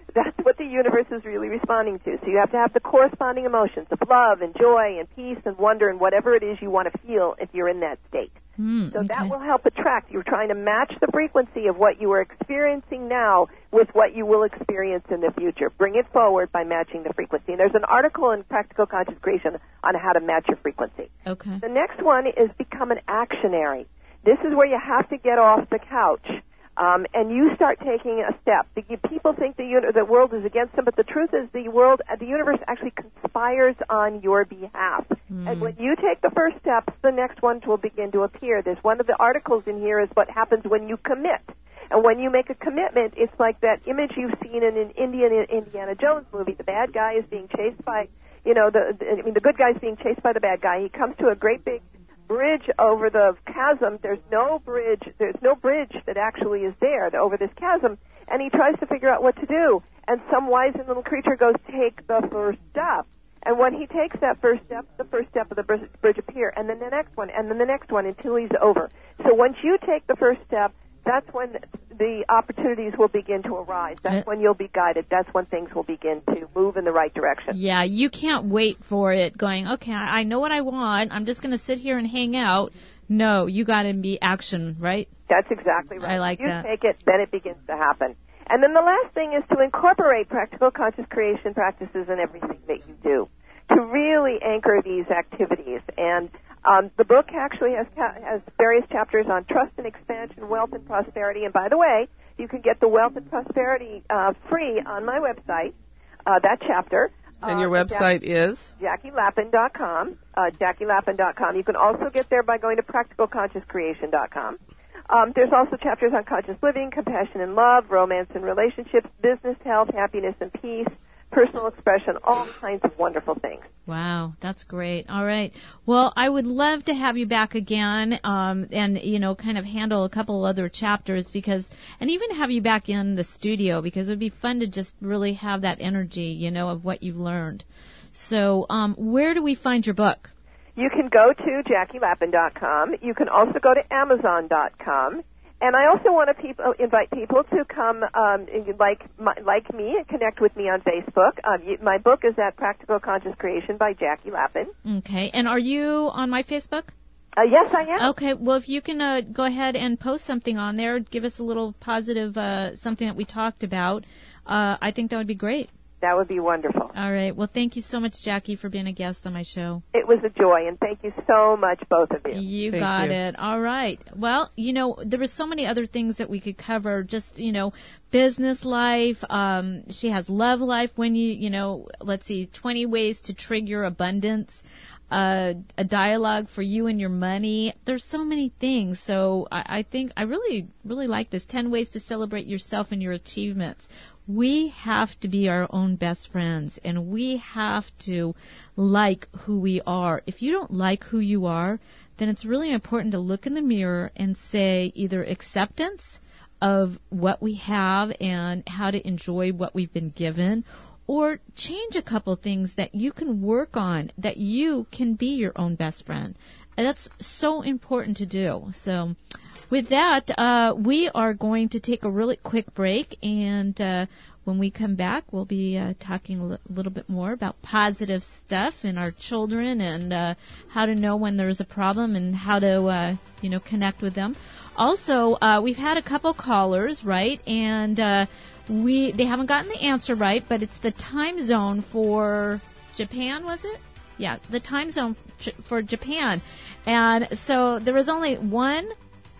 Speaker 6: That's what the universe is really responding to. So you have to have the corresponding emotions of love and joy and peace and wonder and whatever it is you want to feel if you're in that state.
Speaker 4: Mm,
Speaker 6: so
Speaker 4: okay.
Speaker 6: that will help attract. You're trying to match the frequency of what you are experiencing now with what you will experience in the future. Bring it forward by matching the frequency. And there's an article in Practical Conscious Creation on how to match your frequency.
Speaker 4: Okay.
Speaker 6: The next one is become an actionary. This is where you have to get off the couch. Um, and you start taking a step. The, people think the, uni- the world is against them, but the truth is the world, uh, the universe actually conspires on your behalf. Mm. And when you take the first steps, the next ones will begin to appear. There's one of the articles in here is what happens when you commit. And when you make a commitment, it's like that image you've seen in an Indian Indiana Jones movie. The bad guy is being chased by, you know, the, the I mean, the good guy is being chased by the bad guy. He comes to a great big bridge over the chasm. There's no bridge. There's no bridge that actually is there over this chasm, and he tries to figure out what to do. And some wise and little creature goes, "Take the first step." And when he takes that first step, the first step of the bridge, bridge appear, and then the next one, and then the next one until he's over. So once you take the first step, that's when the opportunities will begin to arise. That's when you'll be guided. That's when things will begin to move in the right direction.
Speaker 4: Yeah, you can't wait for it going, okay, I know what I want. I'm just going to sit here and hang out. No, you got to be action, right?
Speaker 6: That's exactly right.
Speaker 4: I like
Speaker 6: you
Speaker 4: that.
Speaker 6: You take it, then it begins to happen. And then the last thing is to incorporate practical conscious creation practices in everything that you do, to really anchor these activities. And Um, the book actually has, has various chapters on trust and expansion, wealth and prosperity. And by the way, you can get the wealth and prosperity uh, free on my website, uh, that chapter.
Speaker 5: And your
Speaker 6: uh,
Speaker 5: website
Speaker 6: Jack-
Speaker 5: is?
Speaker 6: Jackie Lappin dot com, uh, Jackie Lappin dot com. You can also get there by going to Practical Conscious Creation dot com. Um, there's also chapters on conscious living, compassion and love, romance and relationships, business, health, happiness and peace, personal expression, all kinds of wonderful things.
Speaker 4: Wow, that's great. All right. Well, I would love to have you back again, um, and, you know, kind of handle a couple other chapters because, and even have you back in the studio because it would be fun to just really have that energy, you know, of what you've learned. So, um, where do we find your book?
Speaker 6: You can go to Jackie Lappin dot com. You can also go to Amazon dot com. And I also want to peop- invite people to come, um, like my, like me, and connect with me on Facebook. Um, you, my book is at Practical Conscious Creation by Jackie Lappin.
Speaker 4: Okay. And are you on my Facebook?
Speaker 6: Uh, yes, I am.
Speaker 4: Okay. Well, if you can uh, go ahead and post something on there, give us a little positive, uh, something that we talked about, uh, I think that would be great.
Speaker 6: That would be wonderful.
Speaker 4: All right. Well, thank you so much, Jackie, for being a guest on my show.
Speaker 6: It was a joy, and thank you so much, both of you.
Speaker 4: You
Speaker 5: Thank
Speaker 4: got
Speaker 5: you.
Speaker 4: it. All right. Well, you know, there were so many other things that we could cover. Just, you know, business life. Um, she has love life when you, you know, let's see, twenty ways to trigger abundance. Uh, a dialogue for you and your money. There's so many things. So I, I think I really, really like this. ten ways to celebrate yourself and your achievements. We have to be our own best friends, and we have to like who we are. If you don't like who you are, then it's really important to look in the mirror and say either acceptance of what we have and how to enjoy what we've been given, or change a couple things that you can work on, that you can be your own best friend. And that's so important to do. So with that, uh, we are going to take a really quick break, and uh, when we come back, we'll be uh, talking a li- little bit more about positive stuff in our children and uh, how to know when there's a problem and how to, uh, you know, connect with them. Also, uh, we've had a couple callers, right, and uh, we they haven't gotten the answer right, but it's the time zone for Japan, was it? Yeah, the time zone for Japan. And so there was only one,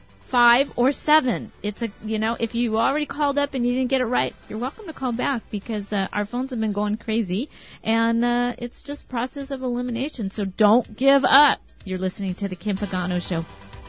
Speaker 4: five, or seven. It's a, you know, if you already called up and you didn't get it right, you're welcome to call back because uh, our phones have been going crazy. And uh, it's just process of elimination. So don't give up. You're listening to The Kim Pagano Show.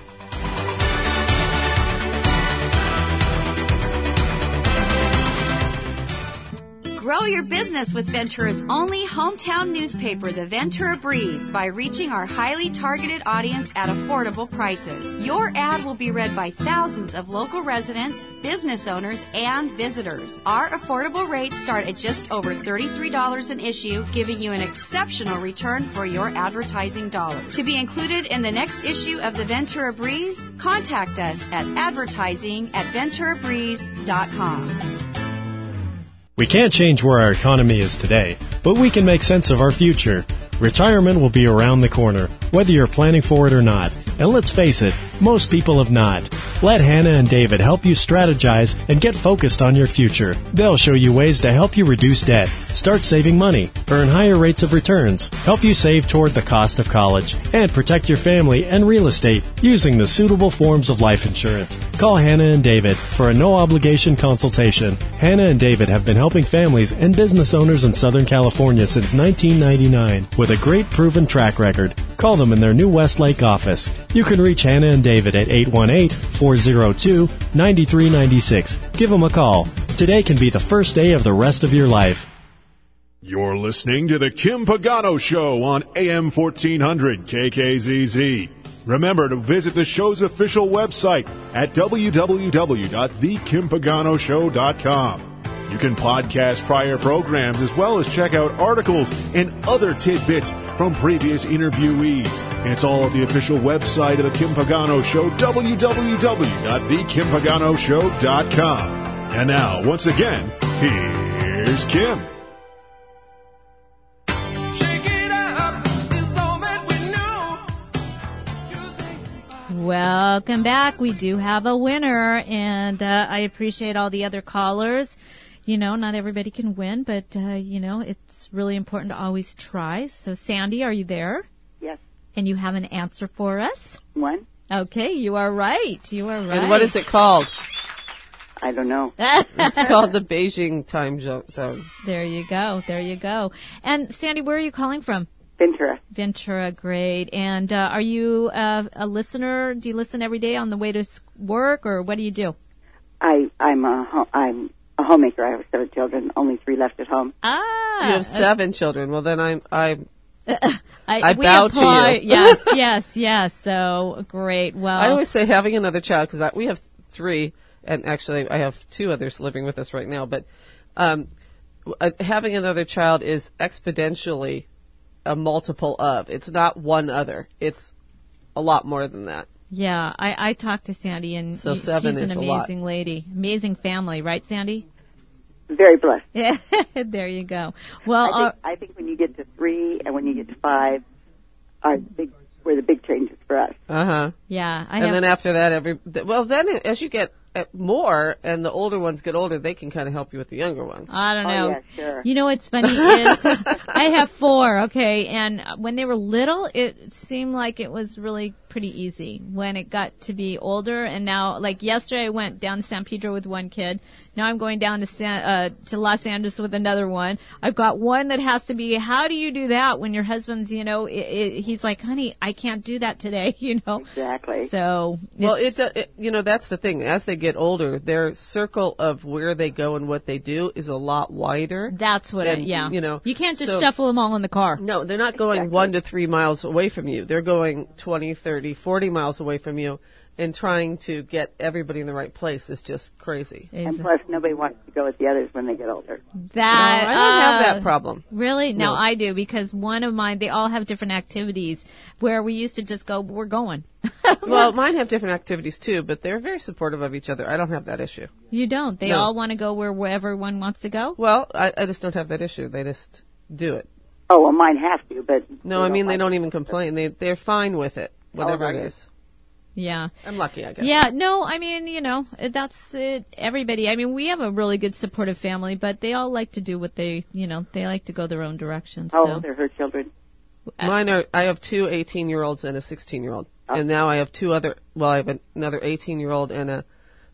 Speaker 11: Grow your business with Ventura's only hometown newspaper, the Ventura Breeze, by reaching our highly targeted audience at affordable prices. Your ad will be read by thousands of local residents, business owners, and visitors. Our affordable rates start at just over thirty-three dollars an issue, giving you an exceptional return for your advertising dollars. To be included in the next issue of the Ventura Breeze, contact us at advertising at ventura breeze dot com.
Speaker 12: We can't change where our economy is today, but we can make sense of our future. Retirement will be around the corner, whether you're planning for it or not. And let's face it, most people have not. Let Hannah and David help you strategize and get focused on your future. They'll show you ways to help you reduce debt, start saving money, earn higher rates of returns, help you save toward the cost of college, and protect your family and real estate using the suitable forms of life insurance. Call Hannah and David for a no-obligation consultation. Hannah and David have been helping families and business owners in Southern California since nineteen ninety-nine with a great proven track record. Call them in their new Westlake office. You can reach Hannah and David at eight one eight, four oh two, nine three nine six. Give them a call. Today can be the first day of the rest of your life.
Speaker 2: You're listening to the Kim Pagano Show on A M fourteen hundred K K Z Z. Remember to visit the show's official website at w w w dot the kim pagano show dot com. You can podcast prior programs as well as check out articles and other tidbits from previous interviewees. It's all at the official website of the Kim Pagano Show, w w w dot the kim pagano show dot com. And now, once again, here's Kim.
Speaker 4: Welcome back. We do have a winner, and uh, I appreciate all the other callers. You know, not everybody can win, but, uh, you know, it's really important to always try. So, Sandy, are you there?
Speaker 13: Yes.
Speaker 4: And you have an answer for us?
Speaker 13: One.
Speaker 4: Okay, you are right. You are right.
Speaker 5: And what is it called?
Speaker 13: I don't know.
Speaker 5: It's called the Beijing time zone.
Speaker 4: There you go. There you go. And, Sandy, where are you calling from?
Speaker 13: Ventura.
Speaker 4: Ventura, great. And uh, are you uh, a listener? Do you listen every day on the way to work, or what do you do?
Speaker 13: I, I'm a ho- I'm a homemaker. I have seven children, only three left at home.
Speaker 4: Ah,
Speaker 5: you have seven uh, children. Well, then I'm I'm
Speaker 4: uh, I,
Speaker 5: I bow
Speaker 4: apply,
Speaker 5: to you.
Speaker 4: Yes, yes, yes. So great. Well,
Speaker 5: I always say having another child because we have three, and actually I have two others living with us right now. But um, uh, having another child is exponentially a multiple of. It's not one other. It's a lot more than that.
Speaker 4: Yeah, I, I talked to Sandy, and
Speaker 5: so seven
Speaker 4: she's
Speaker 5: is
Speaker 4: an amazing lady, amazing family, right, Sandy?
Speaker 13: Very blessed.
Speaker 4: Yeah, there you go. Well,
Speaker 13: I think,
Speaker 4: uh,
Speaker 13: I think when you get to three and when you get to five, are the big were the big changes for us.
Speaker 5: Uh huh.
Speaker 4: Yeah, I
Speaker 5: and
Speaker 4: have,
Speaker 5: then after that, every well, then as you get more and the older ones get older, they can kind of help you with the younger ones.
Speaker 4: I don't know.
Speaker 13: Oh, yeah, sure.
Speaker 4: You know what's funny is I have four, okay, and when they were little, it seemed like it was really pretty easy. When it got to be older, and now, like yesterday, I went down to San Pedro with one kid. Now I'm going down to San, uh, to Los Angeles with another one. I've got one that has to be. How do you do that when your husband's, you know, it, it, he's like, honey, I can't do that today, you know.
Speaker 13: Exactly.
Speaker 4: So
Speaker 5: well, it, it you know that's the thing. As they get older, their circle of where they go and what they do is a lot wider.
Speaker 4: That's what
Speaker 5: than,
Speaker 4: it, yeah.
Speaker 5: You know,
Speaker 4: you can't just
Speaker 5: so,
Speaker 4: shuffle them all in the car.
Speaker 5: No, they're not going
Speaker 13: exactly.
Speaker 5: one to three miles away from you. They're going twenty, thirty, forty miles away from you, and trying to get everybody in the right place is just crazy.
Speaker 13: And plus, nobody wants to go with the others when they get older.
Speaker 4: That
Speaker 5: no, I don't
Speaker 4: uh,
Speaker 5: have that problem.
Speaker 4: Really? No,
Speaker 5: no,
Speaker 4: I do, because one of mine, they all have different activities where we used to just go, we're going.
Speaker 5: Well, mine have different activities too, but they're very supportive of each other. I don't have that issue.
Speaker 4: You don't? They
Speaker 5: no.
Speaker 4: all want to go where, wherever one wants to go?
Speaker 5: Well, I, I just don't have that issue. They just do it.
Speaker 13: Oh, well, mine have to, but...
Speaker 5: No, I mean, they don't even complain. They, they're fine with it, whatever
Speaker 13: oh,
Speaker 5: it is.
Speaker 4: Yeah.
Speaker 5: I'm lucky, I guess.
Speaker 4: Yeah, no, I mean, you know, that's it. Everybody, I mean, we have a really good supportive family, but they all like to do what they, you know, they like to go their own direction.
Speaker 13: Oh,
Speaker 4: so.
Speaker 13: they're her children.
Speaker 5: Mine are, I have two eighteen-year-olds and a sixteen-year-old. Oh. And now I have two other, well, I have another eighteen-year-old and a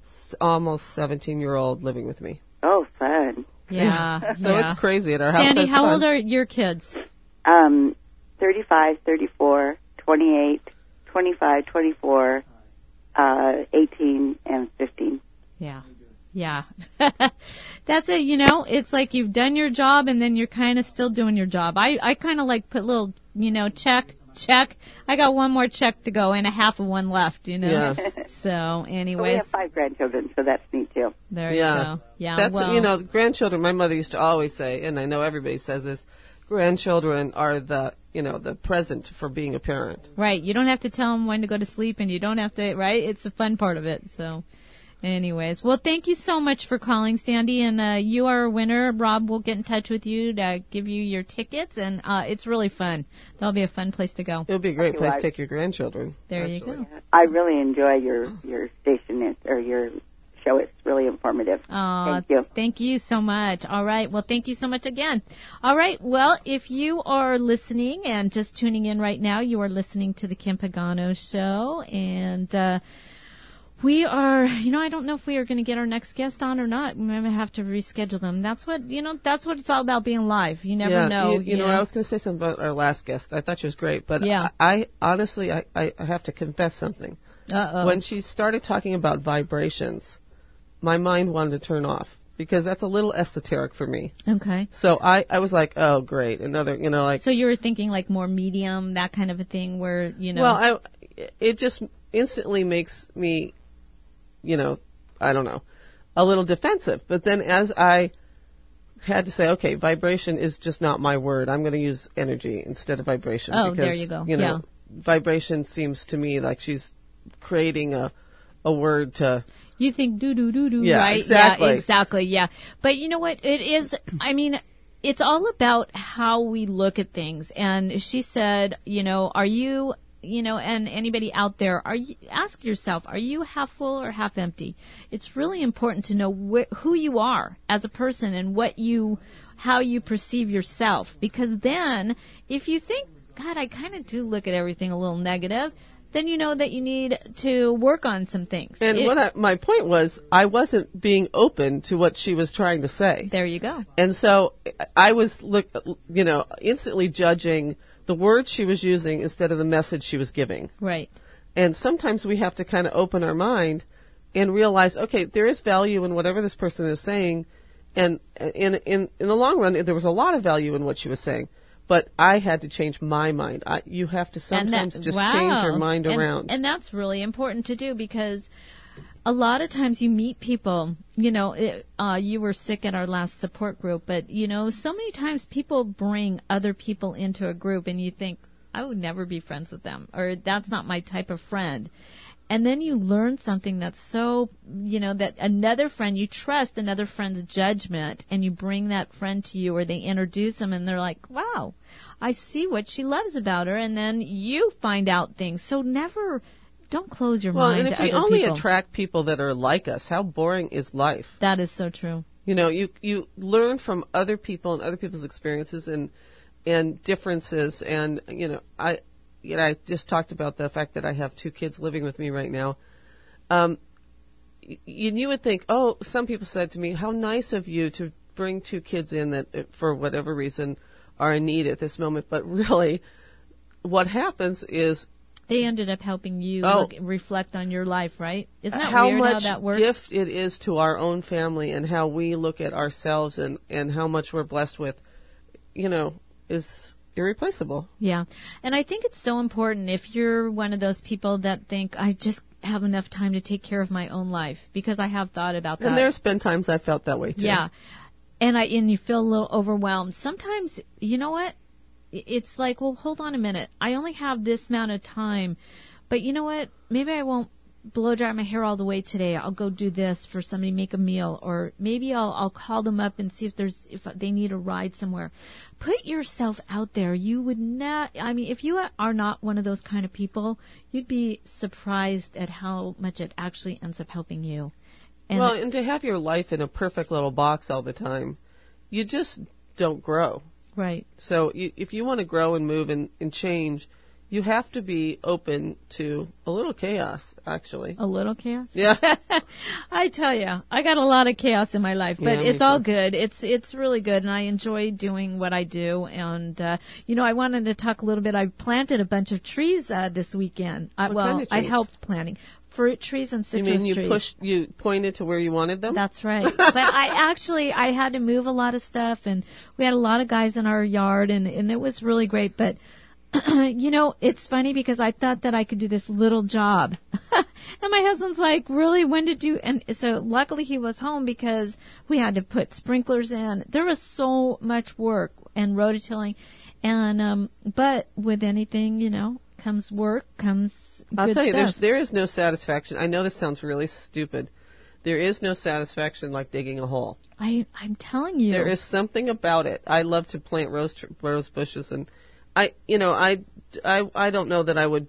Speaker 5: almost seventeen-year-old living with me.
Speaker 13: Oh, fun.
Speaker 4: Yeah.
Speaker 5: so
Speaker 4: yeah.
Speaker 5: it's crazy at our house.
Speaker 4: Sandy, how
Speaker 5: fun.
Speaker 4: old are your kids?
Speaker 13: Um, thirty-five, thirty-four, twenty-eight, twenty-five, twenty-four, uh, eighteen, and fifteen.
Speaker 4: Yeah. Yeah. That's it, you know, it's like you've done your job and then you're kind of still doing your job. I, I kind of like put little, you know, check, check. I got one more check to go and a half of one left, you know.
Speaker 5: Yeah.
Speaker 4: So, anyways.
Speaker 13: Well, we have five grandchildren, so that's neat, too.
Speaker 4: There
Speaker 5: yeah.
Speaker 4: you go. Yeah.
Speaker 5: That's,
Speaker 4: well,
Speaker 5: you know, grandchildren, my mother used to always say, and I know everybody says this, grandchildren are the, you know, the present for being a parent.
Speaker 4: Right. You don't have to tell them when to go to sleep and you don't have to, right? It's the fun part of it, so. Anyways, well, thank you so much for calling, Sandy, and uh, you are a winner. Rob will get in touch with you to give you your tickets, and uh, it's really fun. That'll be a fun place to go.
Speaker 5: It'll be a great
Speaker 13: Okay,
Speaker 5: place
Speaker 13: well,
Speaker 5: to take your grandchildren.
Speaker 4: There
Speaker 5: actually.
Speaker 4: you go.
Speaker 13: I really enjoy your your station it's- or your show. It's really informative.
Speaker 4: Aw,
Speaker 13: Thank you.
Speaker 4: Thank you so much. All right. Well, thank you so much again. All right. Well, if you are listening and just tuning in right now, you are listening to the Kim Pagano Show, and uh, we are, you know, I don't know if we are going to get our next guest on or not. We might have to reschedule them. That's what, you know, that's what it's all about, being live. You never
Speaker 5: yeah,
Speaker 4: know.
Speaker 5: You, you know, I was going to say something about our last guest. I thought she was great, but
Speaker 4: Yeah.
Speaker 5: I, I honestly, I, I have to confess something.
Speaker 4: Uh-oh.
Speaker 5: When she started talking about vibrations, my mind wanted to turn off because that's a little esoteric for me.
Speaker 4: Okay.
Speaker 5: So I, I was like, oh, great. Another, you know, like.
Speaker 4: So you were thinking like more medium, that kind of a thing where, you know.
Speaker 5: Well, I, it just instantly makes me, you know, I don't know, a little defensive. But then as I had to say, okay, vibration is just not my word. I'm going to use energy instead of vibration.
Speaker 4: Oh,
Speaker 5: because,
Speaker 4: there you go.
Speaker 5: You know,
Speaker 4: Yeah.
Speaker 5: vibration seems to me like she's creating a, a word to.
Speaker 4: You think do do do do,
Speaker 5: Yeah,
Speaker 4: right?
Speaker 5: exactly.
Speaker 4: Yeah, exactly. Yeah. But you know what? It is, I mean, it's all about how we look at things. And she said, you know, are you, you know, and anybody out there, are you, ask yourself, are you half full or half empty? It's really important to know wh- who you are as a person and what you, how you perceive yourself. Because then if you think, God, I kind of do look at everything a little negative, then you know that you need to work on some things.
Speaker 5: And
Speaker 4: It-
Speaker 5: what I, my point was, I wasn't being open to what she was trying to say.
Speaker 4: There you go.
Speaker 5: And so I was, look, you know, instantly judging the words she was using instead of the message she was giving.
Speaker 4: Right.
Speaker 5: And sometimes we have to kind of open our mind and realize, okay, there is value in whatever this person is saying. And in in in the long run, there was a lot of value in what she was saying. But I had to change my mind. I, you have to sometimes
Speaker 4: And that-
Speaker 5: just
Speaker 4: wow.
Speaker 5: change your mind
Speaker 4: And-
Speaker 5: around.
Speaker 4: And that's really important to do because a lot of times you meet people, you know, it, uh, you were sick at our last support group, but, you know, so many times people bring other people into a group and you think, I would never be friends with them, or that's not my type of friend. And then you learn something that's so, you know, that another friend, you trust another friend's judgment and you bring that friend to you or they introduce them and they're like, wow, I see what she loves about her. And then you find out things. So never, don't close your
Speaker 5: Well,
Speaker 4: mind
Speaker 5: and
Speaker 4: to
Speaker 5: if we
Speaker 4: other
Speaker 5: only
Speaker 4: people.
Speaker 5: attract people that are like us, how boring is life?
Speaker 4: That is so true.
Speaker 5: You know, you you learn from other people and other people's experiences and and differences. And you know, I you know, I just talked about the fact that I have two kids living with me right now. Um, y- you would think, oh, some people said to me, how nice of you to bring two kids in that, uh, for whatever reason, are in need at this moment. But really, what happens is
Speaker 4: They ended up helping you
Speaker 5: Oh.
Speaker 4: look, reflect on your life, right? Isn't that
Speaker 5: how
Speaker 4: weird
Speaker 5: much
Speaker 4: how that works?
Speaker 5: gift it is to our own family and how we look at ourselves and, and how much we're blessed with, you know, is irreplaceable.
Speaker 4: Yeah. And I think it's so important if you're one of those people that think, I just have enough time to take care of my own life, because I have thought about that.
Speaker 5: And there's been times I felt that way too.
Speaker 4: Yeah. And I and you feel a little overwhelmed. Sometimes, you know what? It's like, well, hold on a minute. I only have this amount of time. But you know what? Maybe I won't blow dry my hair all the way today. I'll go do this for somebody, make a meal, or maybe I'll I'll call them up and see if there's if they need a ride somewhere. Put yourself out there. You would not, I mean, if you are not one of those kind of people, you'd be surprised at how much it actually ends up helping you. And
Speaker 5: well, and to have your life in a perfect little box all the time, you just don't grow.
Speaker 4: Right.
Speaker 5: So you, if you want to grow and move and, and change, you have to be open to a little chaos, actually.
Speaker 4: A little chaos?
Speaker 5: Yeah.
Speaker 4: I tell you, I got a lot of chaos in my life, but
Speaker 5: Yeah, me
Speaker 4: it's all
Speaker 5: too.
Speaker 4: good. It's it's really good, and I enjoy doing what I do. And uh, you know, I wanted to talk a little bit. I planted a bunch of trees uh, this weekend. I,
Speaker 5: What
Speaker 4: well,
Speaker 5: kind of
Speaker 4: I
Speaker 5: trees?
Speaker 4: helped planting fruit trees and
Speaker 5: You
Speaker 4: citrus
Speaker 5: mean you
Speaker 4: trees.
Speaker 5: pushed, you pointed to where you wanted them?
Speaker 4: That's right. But I actually, I had to move a lot of stuff, and we had a lot of guys in our yard, and, and it was really great. But, you know, it's funny because I thought that I could do this little job. And my husband's like, really, when did you, and so luckily he was home because we had to put sprinklers in. There was so much work and rototilling. And, um, but with anything, you know, comes work, comes
Speaker 5: I'll
Speaker 4: good
Speaker 5: tell you,
Speaker 4: stuff.
Speaker 5: there's, there is no satisfaction. I know this sounds really stupid. There is no satisfaction like digging a hole.
Speaker 4: I, I'm telling you.
Speaker 5: There is something about it. I love to plant rose tr- rose bushes, and I, you know, I, I, I don't know that I would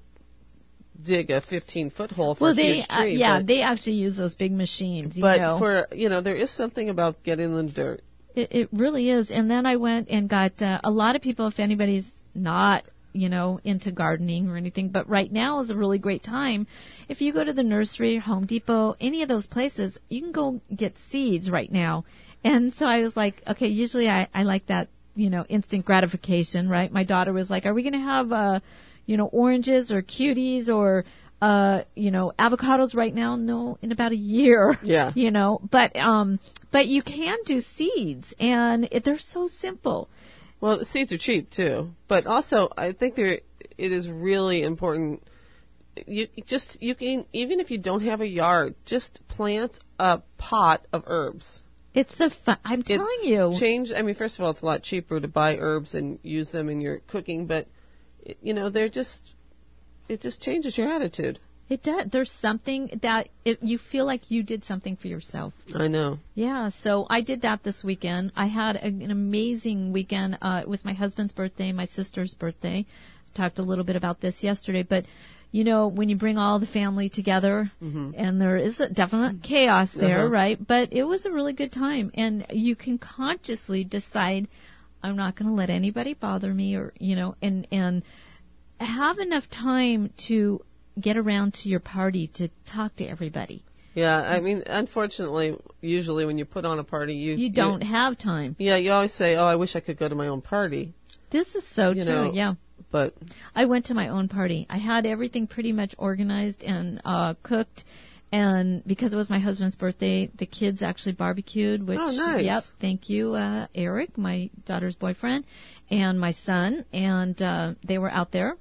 Speaker 5: dig a fifteen foot hole for
Speaker 4: well,
Speaker 5: a
Speaker 4: they,
Speaker 5: huge tree.
Speaker 4: uh, yeah,
Speaker 5: but,
Speaker 4: they actually use those big machines. You
Speaker 5: but
Speaker 4: know.
Speaker 5: for you know, there is something about getting in the dirt.
Speaker 4: It, it really is. And then I went and got uh, a lot of people. If anybody's not, you know, into gardening or anything, but right now is a really great time. If you go to the nursery, Home Depot, any of those places, you can go get seeds right now. And so I was like, okay, usually I, I like that, you know, instant gratification, right? My daughter was like, are we going to have, uh, you know, oranges or cuties or, uh, you know, avocados right now? No, in about a year.
Speaker 5: Yeah.
Speaker 4: You know, but, um, but you can do seeds and it, they're so simple.
Speaker 5: Well, the seeds are cheap too, but also I think there it is really important. You just you can even if you don't have a yard, just plant a pot of herbs.
Speaker 4: It's the fun. I'm telling
Speaker 5: it's
Speaker 4: you.
Speaker 5: Change. I mean, first of all, it's a lot cheaper to buy herbs and use them in your cooking, but you know they're just it just changes your attitude.
Speaker 4: It does. There's something that it, you feel like you did something for yourself.
Speaker 5: I know.
Speaker 4: Yeah, so I did that this weekend. I had a, an amazing weekend. Uh, it was my husband's birthday, my sister's birthday. Talked a little bit about this yesterday, but you know, when you bring all the family together, mm-hmm. and there is a definite chaos there, uh-huh. right? But it was a really good time, and you can consciously decide, I'm not going to let anybody bother me, or you know, and and have enough time to get around to your party to talk to everybody.
Speaker 5: Yeah, I mean, unfortunately, usually when you put on a party, you
Speaker 4: you don't you, have time.
Speaker 5: Yeah, you always say, "Oh, I wish I could go to my own party."
Speaker 4: This is so
Speaker 5: you
Speaker 4: true.
Speaker 5: know,
Speaker 4: yeah,
Speaker 5: but
Speaker 4: I went to my own party. I had everything pretty much organized and uh, cooked, and because it was my husband's birthday, the kids actually barbecued. Which,
Speaker 5: oh, nice.
Speaker 4: Yep, thank you, uh, Eric, my daughter's boyfriend, and my son, and uh, they were out there.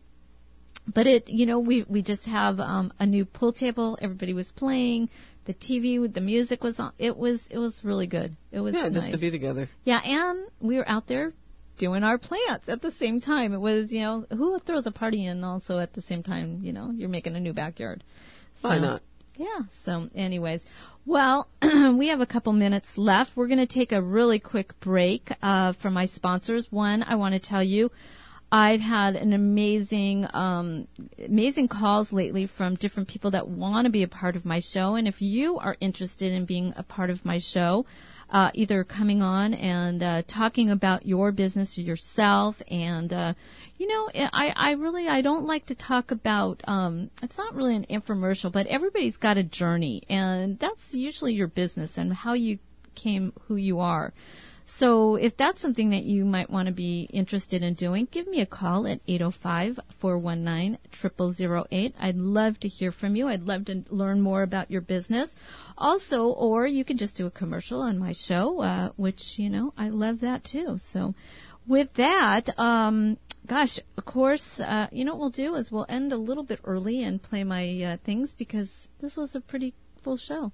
Speaker 4: But it, you know, we, we just have, um, a new pool table. Everybody was playing. The T V, the music was on. It was, it was really good. It was
Speaker 5: yeah,
Speaker 4: nice.
Speaker 5: just to be together.
Speaker 4: Yeah. And we were out there doing our plants at the same time. It was, you know, who throws a party in also at the same time, you know, you're making a new backyard. So,
Speaker 5: why not?
Speaker 4: Yeah. So anyways, well, we have a couple minutes left. We're going to take a really quick break, uh, for my sponsors. One, I want to tell you, I've had an amazing, um, amazing calls lately from different people that want to be a part of my show. And if you are interested in being a part of my show, uh, either coming on and uh, talking about your business or yourself, and uh, you know, I, I really I don't like to talk about. Um, it's not really an infomercial, but everybody's got a journey, and that's usually your business and how you became who you are. So if that's something that you might want to be interested in doing, give me a call at eight oh five, four one nine, zero zero zero eight. I'd love to hear from you. I'd love to learn more about your business. Also, or you can just do a commercial on my show, uh, which, you know, I love that too. So with that, um, gosh, of course, uh, you know what we'll do is we'll end a little bit early and play my uh, things because this was a pretty full show.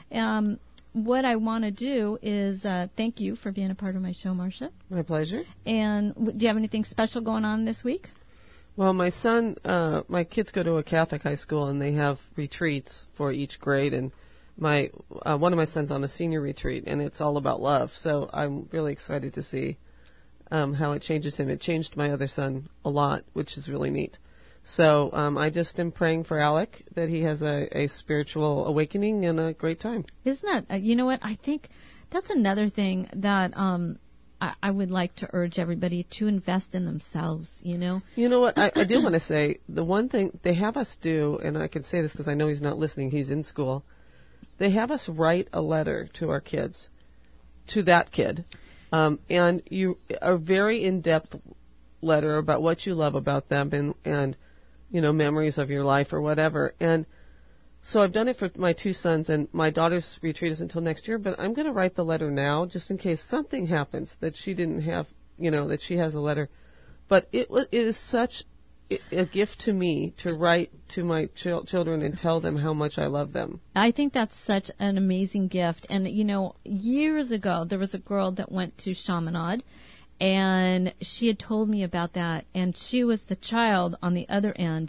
Speaker 4: Um, What I want to do is uh, thank you for being a part of my show, Marcia.
Speaker 5: My pleasure.
Speaker 4: And w- do you have anything special going on this week?
Speaker 5: Well, my son, uh, my kids go to a Catholic high school, and they have retreats for each grade. And my uh, one of my sons on the senior retreat, and it's all about love. So I'm really excited to see um, how it changes him. It changed my other son a lot, which is really neat. So um, I just am praying for Alec that he has a, a spiritual awakening and a great time.
Speaker 4: Isn't that, uh, you know what, I think that's another thing that um, I, I would like to urge everybody to invest in themselves, you know?
Speaker 5: You know what, I, I do want to say, the one thing they have us do, and I can say this because I know he's not listening, he's in school, they have us write a letter to our kids, to that kid, um, and you a very in-depth letter about what you love about them and, and you know, memories of your life or whatever. And so I've done it for my two sons, and my daughter's retreat is until next year, but I'm going to write the letter now just in case something happens that she didn't have, you know, that she has a letter. But it, it is such a gift to me to write to my ch- children and tell them how much I love them.
Speaker 4: I think that's such an amazing gift. And, you know, years ago, there was a girl that went to Chaminade, and she had told me about that, and she was the child on the other end,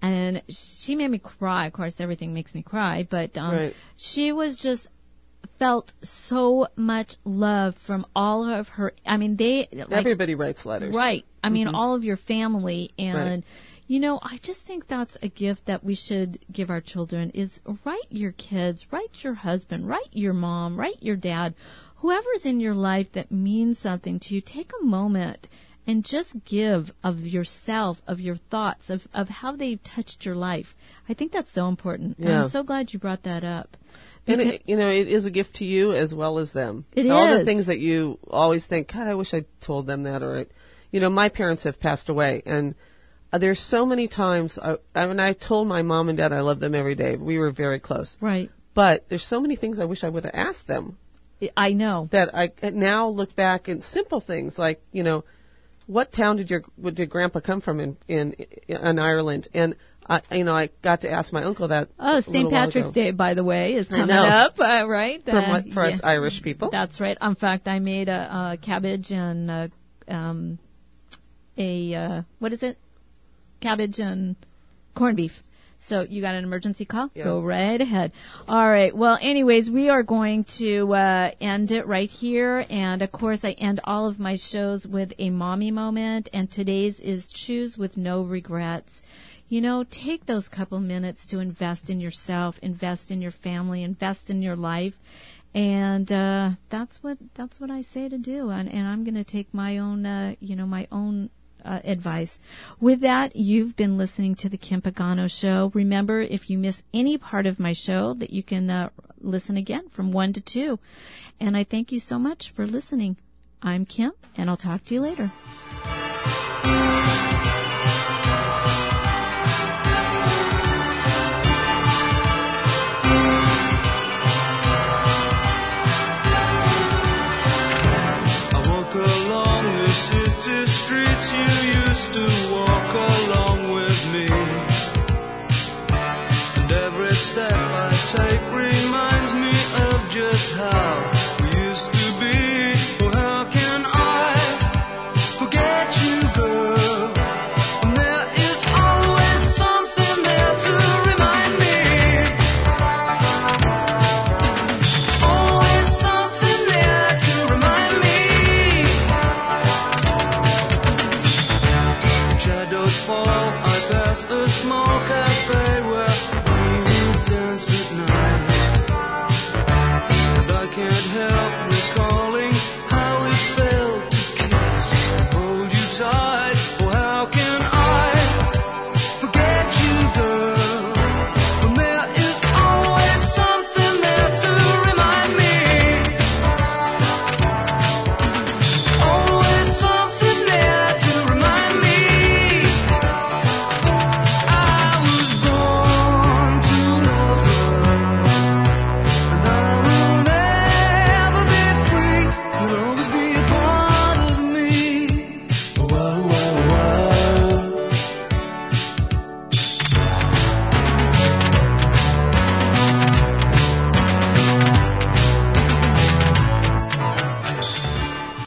Speaker 4: and she made me cry. Of course, everything makes me cry, but um,
Speaker 5: Right.
Speaker 4: she was just felt so much love from all of her. I mean, they like,
Speaker 5: Everybody writes letters.
Speaker 4: right? I mean,
Speaker 5: Mhm.
Speaker 4: all of your family, and
Speaker 5: Right.
Speaker 4: you know, I just think that's a gift that we should give our children. Is write your kids, write your husband, write your mom, write your dad, whoever's in your life that means something to you. Take a moment and just give of yourself, of your thoughts, of, of how they've touched your life. I think that's so important. And
Speaker 5: Yeah.
Speaker 4: I'm so glad you brought that up.
Speaker 5: And it, you know, it is a gift to you as well as them.
Speaker 4: It
Speaker 5: All the
Speaker 4: is.
Speaker 5: things that you always think, God, I wish I told them that. Or, you know, my parents have passed away, and uh, there's so many times. I, I mean, I told my mom and dad I love them every day. We were very close.
Speaker 4: Right.
Speaker 5: But there's so many things I wish I would have asked them.
Speaker 4: I know
Speaker 5: that I now look back and simple things like, you know, what town did your did Grandpa come from in in, in Ireland? And I, you know, I got to ask my uncle that.
Speaker 4: Oh,
Speaker 5: a
Speaker 4: Saint
Speaker 5: little while
Speaker 4: Patrick's
Speaker 5: ago.
Speaker 4: Day, by the way, is
Speaker 5: I
Speaker 4: coming
Speaker 5: know.
Speaker 4: up, uh, right?
Speaker 5: For,
Speaker 4: Uh,
Speaker 5: what- for us
Speaker 4: yeah.
Speaker 5: Irish people.
Speaker 4: That's right. In fact, I made a, a cabbage and uh um, a uh, what is it? Cabbage and corned beef. So you got an emergency call?
Speaker 5: Yeah.
Speaker 4: Go right ahead. All right. Well, anyways, we are going to uh, end it right here. And, of course, I end all of my shows with a mommy moment. And today's is choose with no regrets. You know, take those couple minutes to invest in yourself, invest in your family, invest in your life. And uh, that's what that's what I say to do. And, and I'm going to take my own, uh, you know, my own Uh, advice. With that, you've been listening to the Kim Pagano Show. Remember, if you miss any part of my show, that you can uh, listen again from one to two. And I thank you so much for listening. I'm Kim, and I'll talk to you later.
Speaker 3: I walk along the city streets you used to walk along with me, and every step I take brings